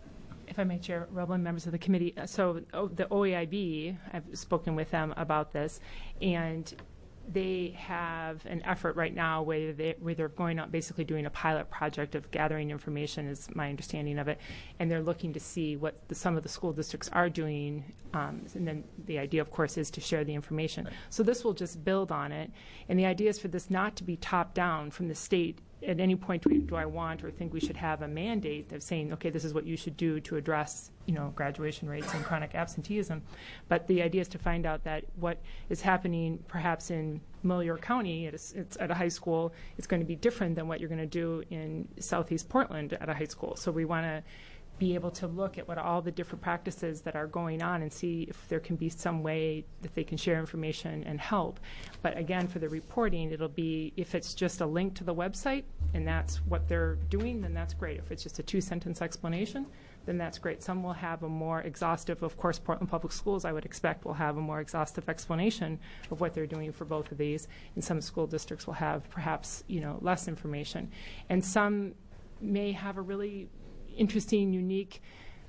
If I may, Chair Roble and members of the committee, uh, so oh, the O E I B, I've spoken with them about this, and they have an effort right now where, they, where they're going out basically doing a pilot project of gathering information, is my understanding of it, and they're looking to see what the, some of the school districts are doing, um, and then the idea, of course, is to share the information. So this will just build on it, and the idea is for this not to be top-down from the state. At any point, do, we, do I want or think we should have a mandate of saying, okay, this is what you should do to address, you know, graduation rates and chronic absenteeism? But the idea is to find out that what is happening perhaps in Moyer County at a, it's at a high school is going to be different than what you're going to do in Southeast Portland at a high school. So we want to be able to look at what all the different practices that are going on and see if there can be some way that they can share information and help. But again, for the reporting, it'll be, if it's just a link to the website and that's what they're doing, then that's great. If it's just a two-sentence explanation, then that's great. Some will have a more exhaustive, of course, Portland Public Schools, I would expect, will have a more exhaustive explanation of what they're doing for both of these. And some school districts will have perhaps, you know, less information. And some may have a really interesting, unique,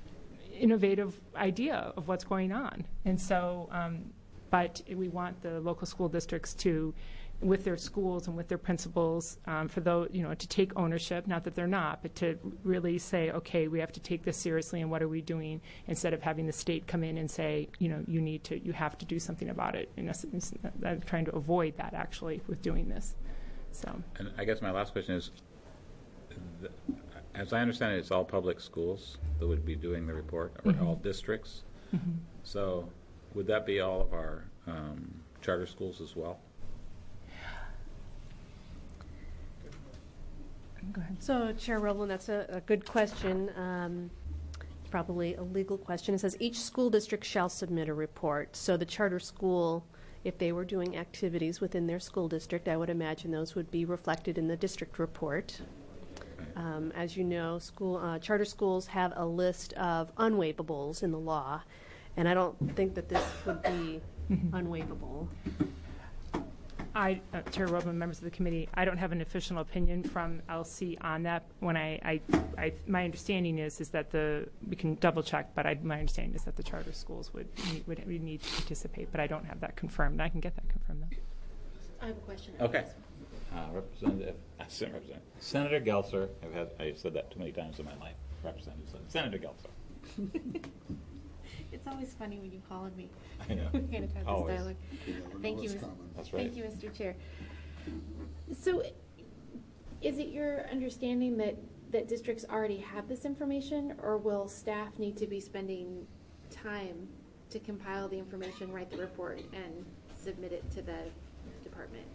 innovative idea of what's going on. And so, um, but we want the local school districts to, with their schools and with their principals, um, for those, you know, to take ownership, not that they're not, but to really say, okay, we have to take this seriously and what are we doing, instead of having the state come in and say, you know, you need to, you have to do something about it. In essence, I'm trying to avoid that actually with doing this. So. And I guess my last question is, the, as I understand it, it's all public schools that would be doing the report, or Mm-hmm. all districts. Mm-hmm. So would that be all of our um, charter schools as well? Go ahead. So, Chair Roble, that's a, a good question. Um, it's probably a legal question. It says each school district shall submit a report. So the charter school, if they were doing activities within their school district, I would imagine those would be reflected in the district report. Um, as you know, school uh, charter schools have a list of unwaivables in the law, and I don't think that this would be unwaivable. I, uh, Chair Roble, members of the committee, I don't have an official opinion from L C on that. When I, I, I my understanding is is that the we can double check, but I, my understanding is that the charter schools would need, would, would need to participate, but I don't have that confirmed. I can get that confirmed though. I have a question. Okay. Uh, Representative, uh, Representative Senator Gelser. I've had I've said that too many times in my life. Representative Senator Gelser. It's always funny when you call on me. I know. We kind of have Always. this dialogue. Thank you. That's right. Thank you, Mister Chair. So, is it your understanding that that districts already have this information, or will staff need to be spending time to compile the information, write the report, and submit it to the department?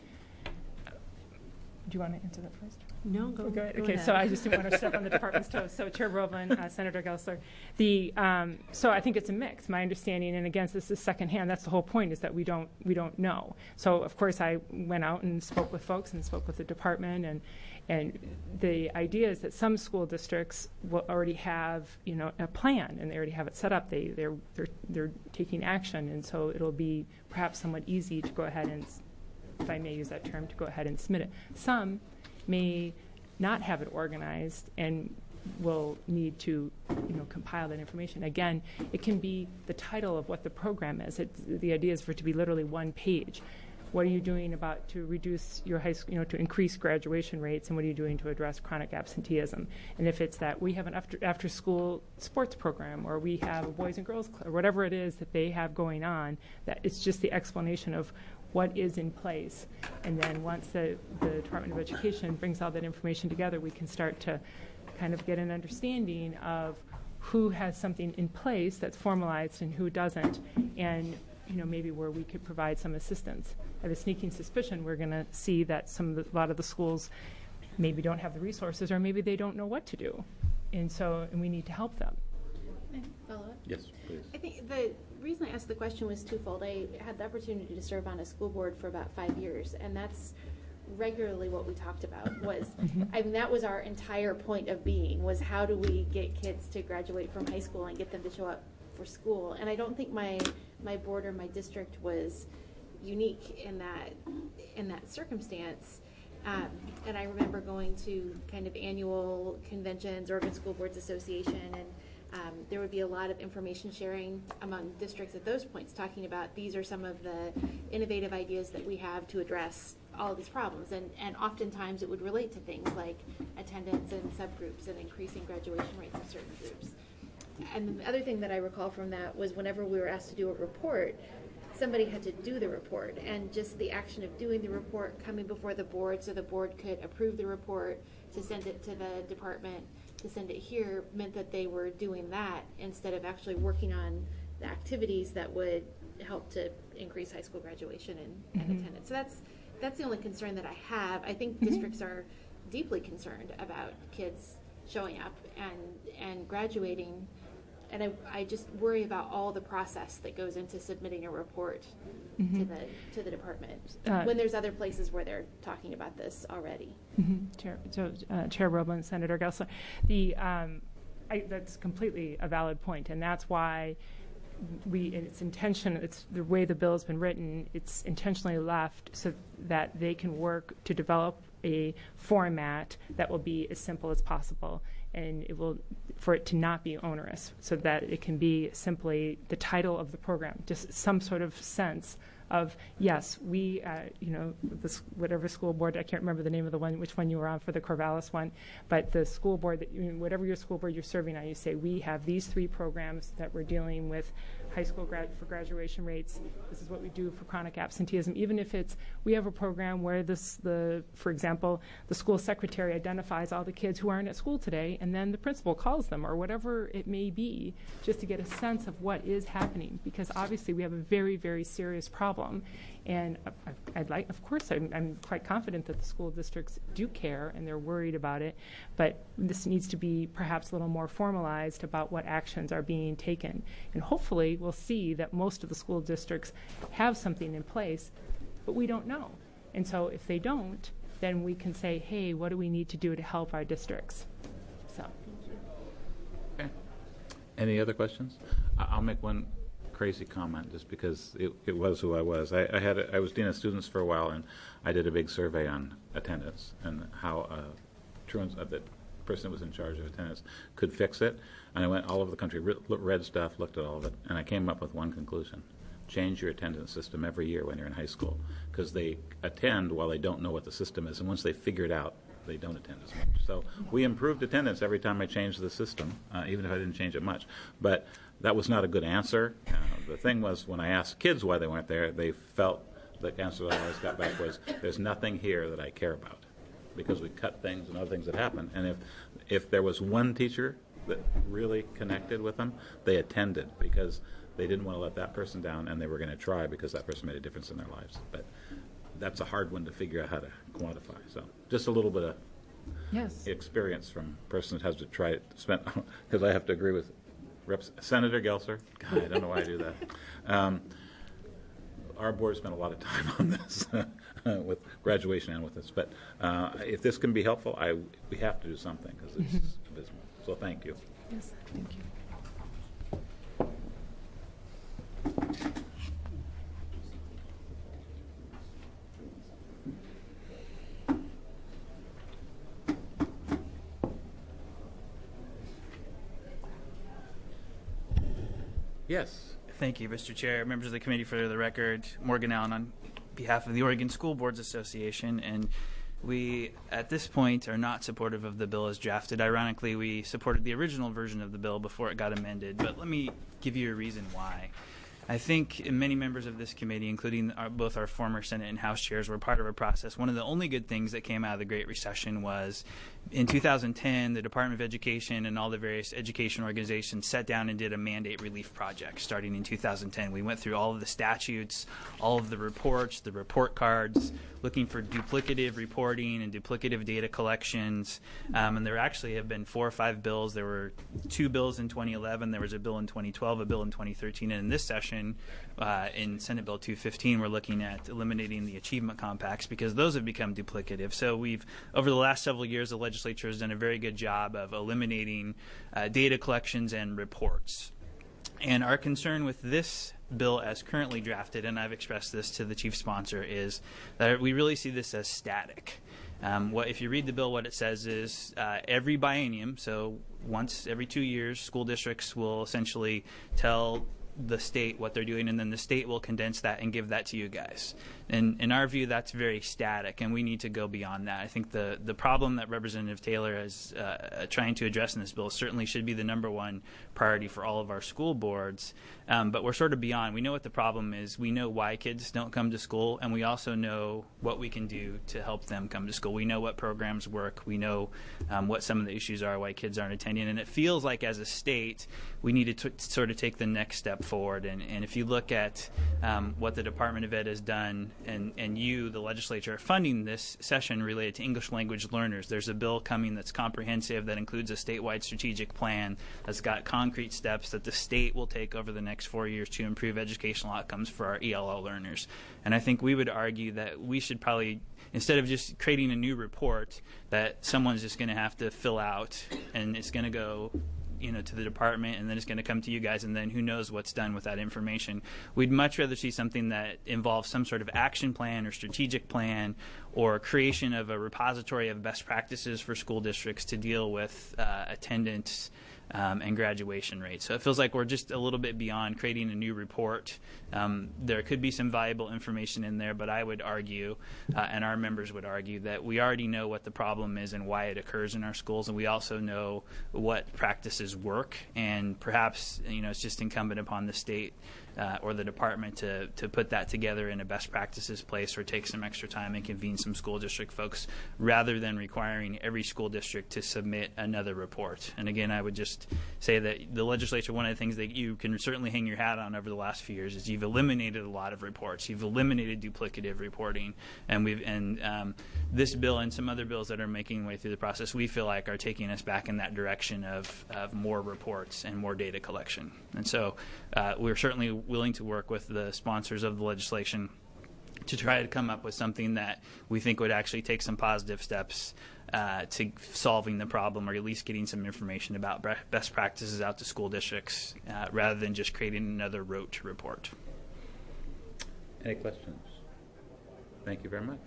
Do you want to answer that first? No, go, go ahead. go Okay, ahead. so I just didn't want to step on the department's toes. So Chair Roblin, uh, Senator Gelsler, the um, so I think it's a mix. My understanding, and again, this is secondhand. That's the whole point, is that we don't we don't know. So of course, I went out and spoke with folks and spoke with the department, and and the idea is that some school districts will already have you know a plan, and they already have it set up. They they're they're they're taking action, and so it'll be perhaps somewhat easy to go ahead and, if I may use that term, to go ahead and submit it. Some may not have it organized and will need to, you know, compile that information. Again, it can be the title of what the program is. It, the idea is for it to be literally one page. What are you doing about to reduce your high school, you know, to increase graduation rates, and what are you doing to address chronic absenteeism? And if it's that we have an after after school sports program, or we have a boys and girls club, or whatever it is that they have going on, that it's just the explanation of what is in place. And then once the, the Department of Education brings all that information together, we can start to kind of get an understanding of who has something in place that's formalized and who doesn't, and you know maybe where we could provide some assistance. I have a sneaking suspicion we're going to see that some of the, a lot of the schools maybe don't have the resources, or maybe they don't know what to do, and so and we need to help them. Can I follow up? Yes, please. I think the reason I asked the question was twofold. I had the opportunity to serve on a school board for about five years, and that's regularly what we talked about. Was I mean that was our entire point of being, was how do we get kids to graduate from high school and get them to show up for school. And I don't think my my board or my district was unique in that in that circumstance. Um, and I remember going to kind of annual conventions, Oregon School Boards Association, and Um, there would be a lot of information sharing among districts at those points, talking about these are some of the innovative ideas that we have to address all of these problems. And, and oftentimes it would relate to things like attendance and subgroups and increasing graduation rates in certain groups. And the other thing that I recall from that was whenever we were asked to do a report, somebody had to do the report. And just the action of doing the report, coming before the board so the board could approve the report, to send it to the department, to send it here, meant that they were doing that instead of actually working on the activities that would help to increase high school graduation and, and Mm-hmm. attendance. So that's that's the only concern that I have. I think Mm-hmm. districts are deeply concerned about kids showing up and and graduating, and I, I just worry about all the process that goes into submitting a report Mm-hmm. to the to the department Uh, when there's other places where they're talking about this already. Mm-hmm. Chair, so, uh, Chair Roblin, Senator Gelsler, the um, I, that's completely a valid point, and that's why we. It's intention. It's the way the bill has been written. It's intentionally left so that they can work to develop a format that will be as simple as possible, and it will for it to not be onerous, so that it can be simply the title of the program, just some sort of sense of, yes, we, uh, you know, this, whatever school board, I can't remember the name of the one, which one you were on for the Corvallis one, but the school board, that you, whatever your school board you're serving on, you say, we have these three programs that we're dealing with high school grad for graduation rates. This is what we do for chronic absenteeism. Even if it's, we have a program where this, the, for example, the school secretary identifies all the kids who aren't at school today, and then the principal calls them, or whatever it may be, just to get a sense of what is happening, because obviously we have a very, very serious problem. And I'd like, of course, I'm, I'm quite confident that the school districts do care and they're worried about it, but this needs to be perhaps a little more formalized about what actions are being taken. And hopefully we'll see that most of the school districts have something in place, but we don't know. And so if they don't, then we can say, hey, what do we need to do to help our districts? So. Okay. Any other questions? I- I'll make one crazy comment just because it, it was who I was. I, I had a, I was dean of students for a while, and I did a big survey on attendance and how uh, truants, uh, the person that was in charge of attendance could fix it. And I went all over the country, re- read stuff, looked at all of it, and I came up with one conclusion. change your attendance system every year when you're in high school, because they attend while they don't know what the system is, and once they figure it out, they don't attend as much. So we improved attendance every time I changed the system, uh, even if I didn't change it much. But that was not a good answer. Uh, the thing was, when I asked kids why they weren't there, they felt the answer that I always got back was, there's nothing here that I care about, because we cut things and other things that happen. And if if there was one teacher that really connected with them, they attended, because they didn't want to let that person down, and they were going to try because that person made a difference in their lives. But that's a hard one to figure out how to quantify. So just a little bit of yes. experience from a person that has to try it, spend, because I have to agree with Reps, Senator Gelser. God, I don't know why I do that. Um, our board spent a lot of time on this with graduation and with this. But uh, if this can be helpful, I we have to do something, because it's mm-hmm. abysmal. So thank you. Yes, thank you. Yes. Thank you, Mister Chair, members of the committee. For the record, Morgan Allen on behalf of the Oregon School Boards Association, and we, at this point, are not supportive of the bill as drafted. Ironically, we supported the original version of the bill before it got amended, but let me give you a reason why. I think many members of this committee, including our, both our former Senate and House chairs, were part of a process. One of the only good things that came out of the Great Recession was in two thousand ten, the Department of Education and all the various education organizations sat down and did a mandate relief project starting in two thousand ten. We went through all of the statutes, all of the reports, the report cards, looking for duplicative reporting and duplicative data collections. Um, and there actually have been four or five bills. There were two bills in twenty eleven. There was a bill in twenty twelve, a bill in twenty thirteen. And in this session, uh, in Senate Bill two fifteen, we're looking at eliminating the achievement compacts because those have become duplicative. So we've, over the last several years, the legislature has done a very good job of eliminating uh, data collections and reports. And our concern with this bill as currently drafted, and I've expressed this to the chief sponsor, is that we really see this as static. Um, what, if you read the bill, what it says is uh, every biennium, so once every two years, school districts will essentially tell the state what they're doing, and then the state will condense that and give that to you guys. And in our view, that's very static, and we need to go beyond that. I think the, the problem that Representative Taylor is uh, trying to address in this bill certainly should be the number one priority for all of our school boards, um, but we're sort of beyond. We know what the problem is. We know why kids don't come to school, and we also know what we can do to help them come to school. We know what programs work. We know um, what some of the issues are, why kids aren't attending, and it feels like as a state we need to t- sort of take the next step forward. And, and if you look at um, what the Department of Ed has done, and, and you, the legislature, are funding this session related to English language learners. There's a bill coming that's comprehensive that includes a statewide strategic plan that's got concrete steps that the state will take over the next four years to improve educational outcomes for our E L L learners. And I think we would argue that we should probably, instead of just creating a new report that someone's just going to have to fill out and it's going to go you know, to the department, and then it's going to come to you guys, and then who knows what's done with that information. We'd much rather see something that involves some sort of action plan or strategic plan or creation of a repository of best practices for school districts to deal with uh, attendance Um, and graduation rates. So it feels like we're just a little bit beyond creating a new report. Um, there could be some valuable information in there, but I would argue, uh, and our members would argue, that we already know what the problem is and why it occurs in our schools, and we also know what practices work, and perhaps you know it's just incumbent upon the state uh, or the department to, to put that together in a best practices place or take some extra time and convene some school district folks rather than requiring every school district to submit another report. And again, I would just say that the legislature, one of the things that you can certainly hang your hat on over the last few years is you've eliminated a lot of reports. You've eliminated duplicative reporting, and we've and um, this bill and some other bills that are making their way through the process, we feel like are taking us back in that direction of, of more reports and more data collection. And so uh, we're certainly willing to work with the sponsors of the legislation to try to come up with something that we think would actually take some positive steps uh, to solving the problem, or at least getting some information about best practices out to school districts uh, rather than just creating another rote report. Any questions? Thank you very much.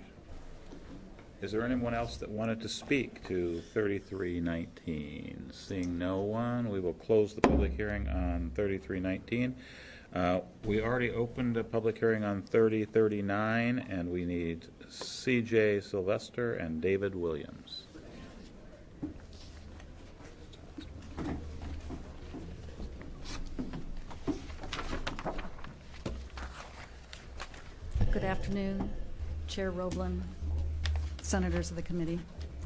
Is there anyone else that wanted to speak to thirty-three nineteen? Seeing no one, we will close the public hearing on thirty-three nineteen. Uh, we already opened a public hearing on thirty thirty-nine, and we need C J Sylvester and David Williams. Good afternoon, Chair Roblin, senators of the committee.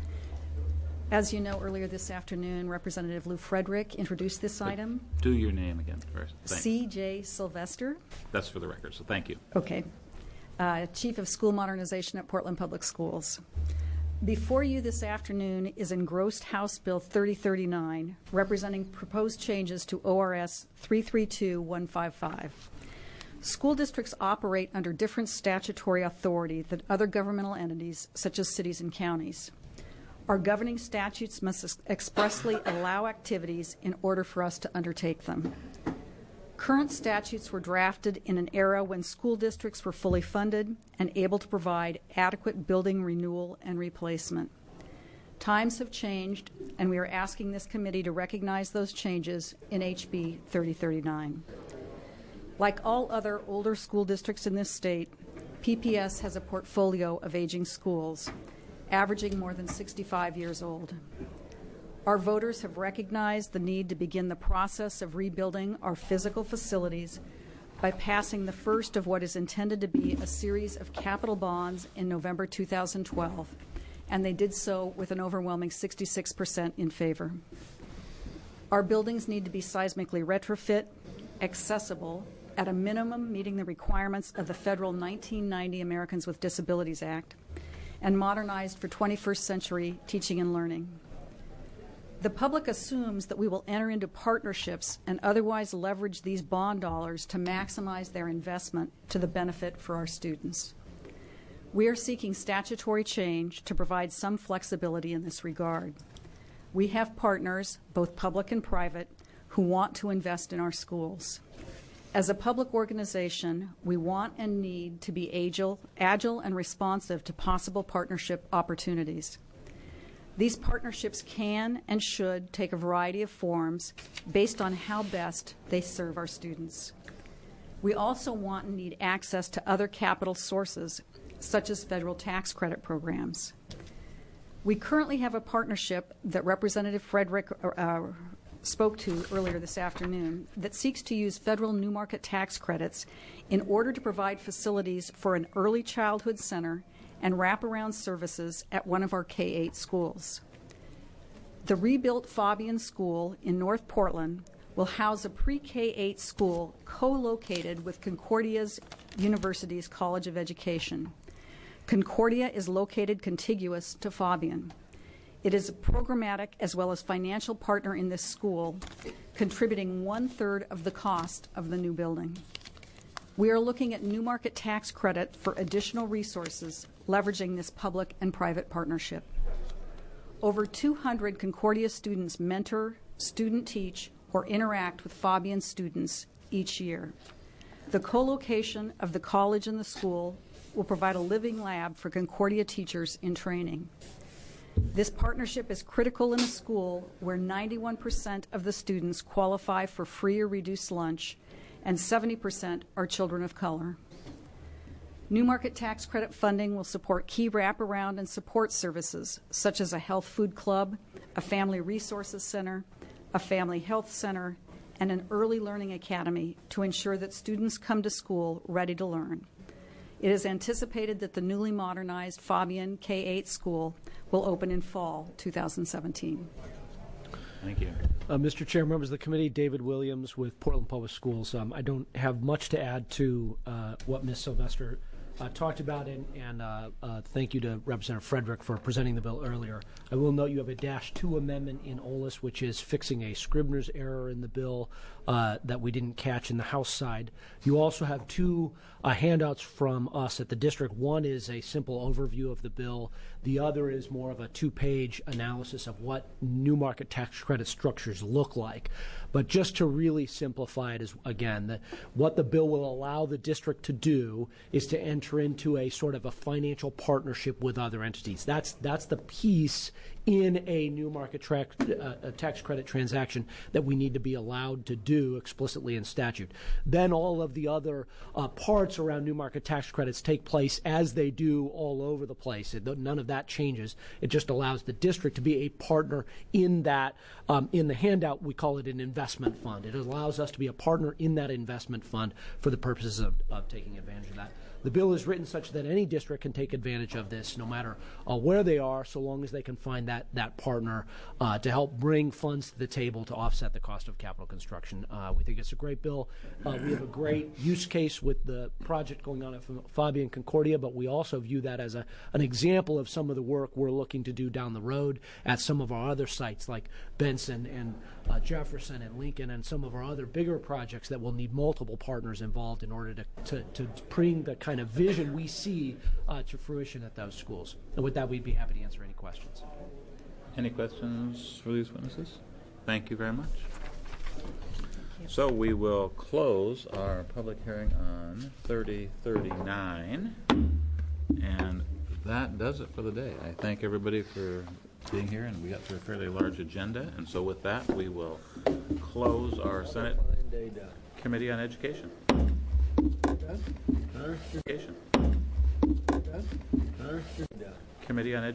As you know, earlier this afternoon, Representative Lou Frederick introduced this item. Do your name again first. Thanks. C J Sylvester. That's for the record, so thank you. Okay. Uh, Chief of School Modernization at Portland Public Schools. Before you this afternoon is engrossed House Bill thirty thirty-nine, representing proposed changes to O R S three three two one five five. School districts operate under different statutory authority than other governmental entities, such as cities and counties. Our governing statutes must expressly allow activities in order for us to undertake them. Current statutes were drafted in an era when school districts were fully funded and able to provide adequate building renewal and replacement. Times have changed, and we are asking this committee to recognize those changes in H B thirty thirty-nine. Like all other older school districts in this state, P P S has a portfolio of aging schools, averaging more than sixty-five years old. Our voters have recognized the need to begin the process of rebuilding our physical facilities by passing the first of what is intended to be a series of capital bonds in November two thousand twelve, and they did so with an overwhelming sixty-six percent in favor. Our buildings need to be seismically retrofit, accessible, at a minimum meeting the requirements of the federal nineteen ninety Americans with Disabilities Act, and modernized for twenty-first century teaching and learning. The public assumes that we will enter into partnerships and otherwise leverage these bond dollars to maximize their investment to the benefit for our students. We are seeking statutory change to provide some flexibility in this regard. We have partners, both public and private, who want to invest in our schools. As a public organization, we want and need to be agile, agile and responsive to possible partnership opportunities. These partnerships can and should take a variety of forms based on how best they serve our students. We also want and need access to other capital sources, such as federal tax credit programs. We currently have a partnership that Representative Frederick uh, spoke to earlier this afternoon that seeks to use federal new market tax credits in order to provide facilities for an early childhood center and wraparound services at one of our K eight schools. The rebuilt Fabian School in North Portland will house a pre-K eight school co-located with Concordia's University's College of Education. Concordia is located contiguous to Fabian. It is a programmatic as well as financial partner in this school, contributing one-third of the cost of the new building. We are looking at new market tax credit for additional resources, leveraging this public and private partnership. Over two hundred Concordia students mentor, student teach, or interact with Fabian students each year. The co-location of the college and the school will provide a living lab for Concordia teachers in training. This partnership is critical in a school where ninety-one percent of the students qualify for free or reduced lunch, and seventy percent are children of color. New market tax credit funding will support key wraparound and support services, such as a health food club, a family resources center, a family health center, and an early learning academy to ensure that students come to school ready to learn. It is anticipated that the newly modernized Fabian K eight school will open in fall two thousand seventeen. Thank you. Uh, Mister Chair, members of the committee, David Williams with Portland Public Schools. Um, I don't have much to add to uh, what Miz Sylvester uh, talked about, and, and uh, uh, thank you to Representative Frederick for presenting the bill earlier. I will note you have a dash two amendment in O L A S, which is fixing a Scribner's error in the bill uh, that we didn't catch in the House side. You also have two uh, handouts from us at the district. One is a simple overview of the bill. The other is more of a two-page analysis of what new market tax credit structures look like. But just to really simplify it is, again, that what the bill will allow the district to do is to enter into a sort of a financial partnership with other entities. That's, that's the piece in a new market tra- uh, a tax credit transaction that we need to be allowed to do explicitly in statute. Then all of the other uh, parts around new market tax credits take place as they do all over the place. It, none of that changes. It just allows the district to be a partner in that. Um, in the handout, we call it an investment fund. It allows us to be a partner in that investment fund for the purposes of, of taking advantage of that. The bill is written such that any district can take advantage of this, no matter uh, where they are, so long as they can find that that partner uh, to help bring funds to the table to offset the cost of capital construction. Uh, we think it's a great bill. Uh, we have a great use case with the project going on at Fabia and Concordia, but we also view that as a, an example of some of the work we're looking to do down the road at some of our other sites like Benson and uh, Jefferson and Lincoln and some of our other bigger projects that will need multiple partners involved in order to, to, to bring the kind of vision we see uh, to fruition at those schools. And with that, we'd be happy to answer any questions. Any questions for these witnesses? Thank you very much. So we will close our public hearing on thirty thirty-nine, and that does it for the day. I thank everybody for being here, and we got through a fairly large agenda, and so with that, we will close our Senate Committee on Education. Education. Committee on Education.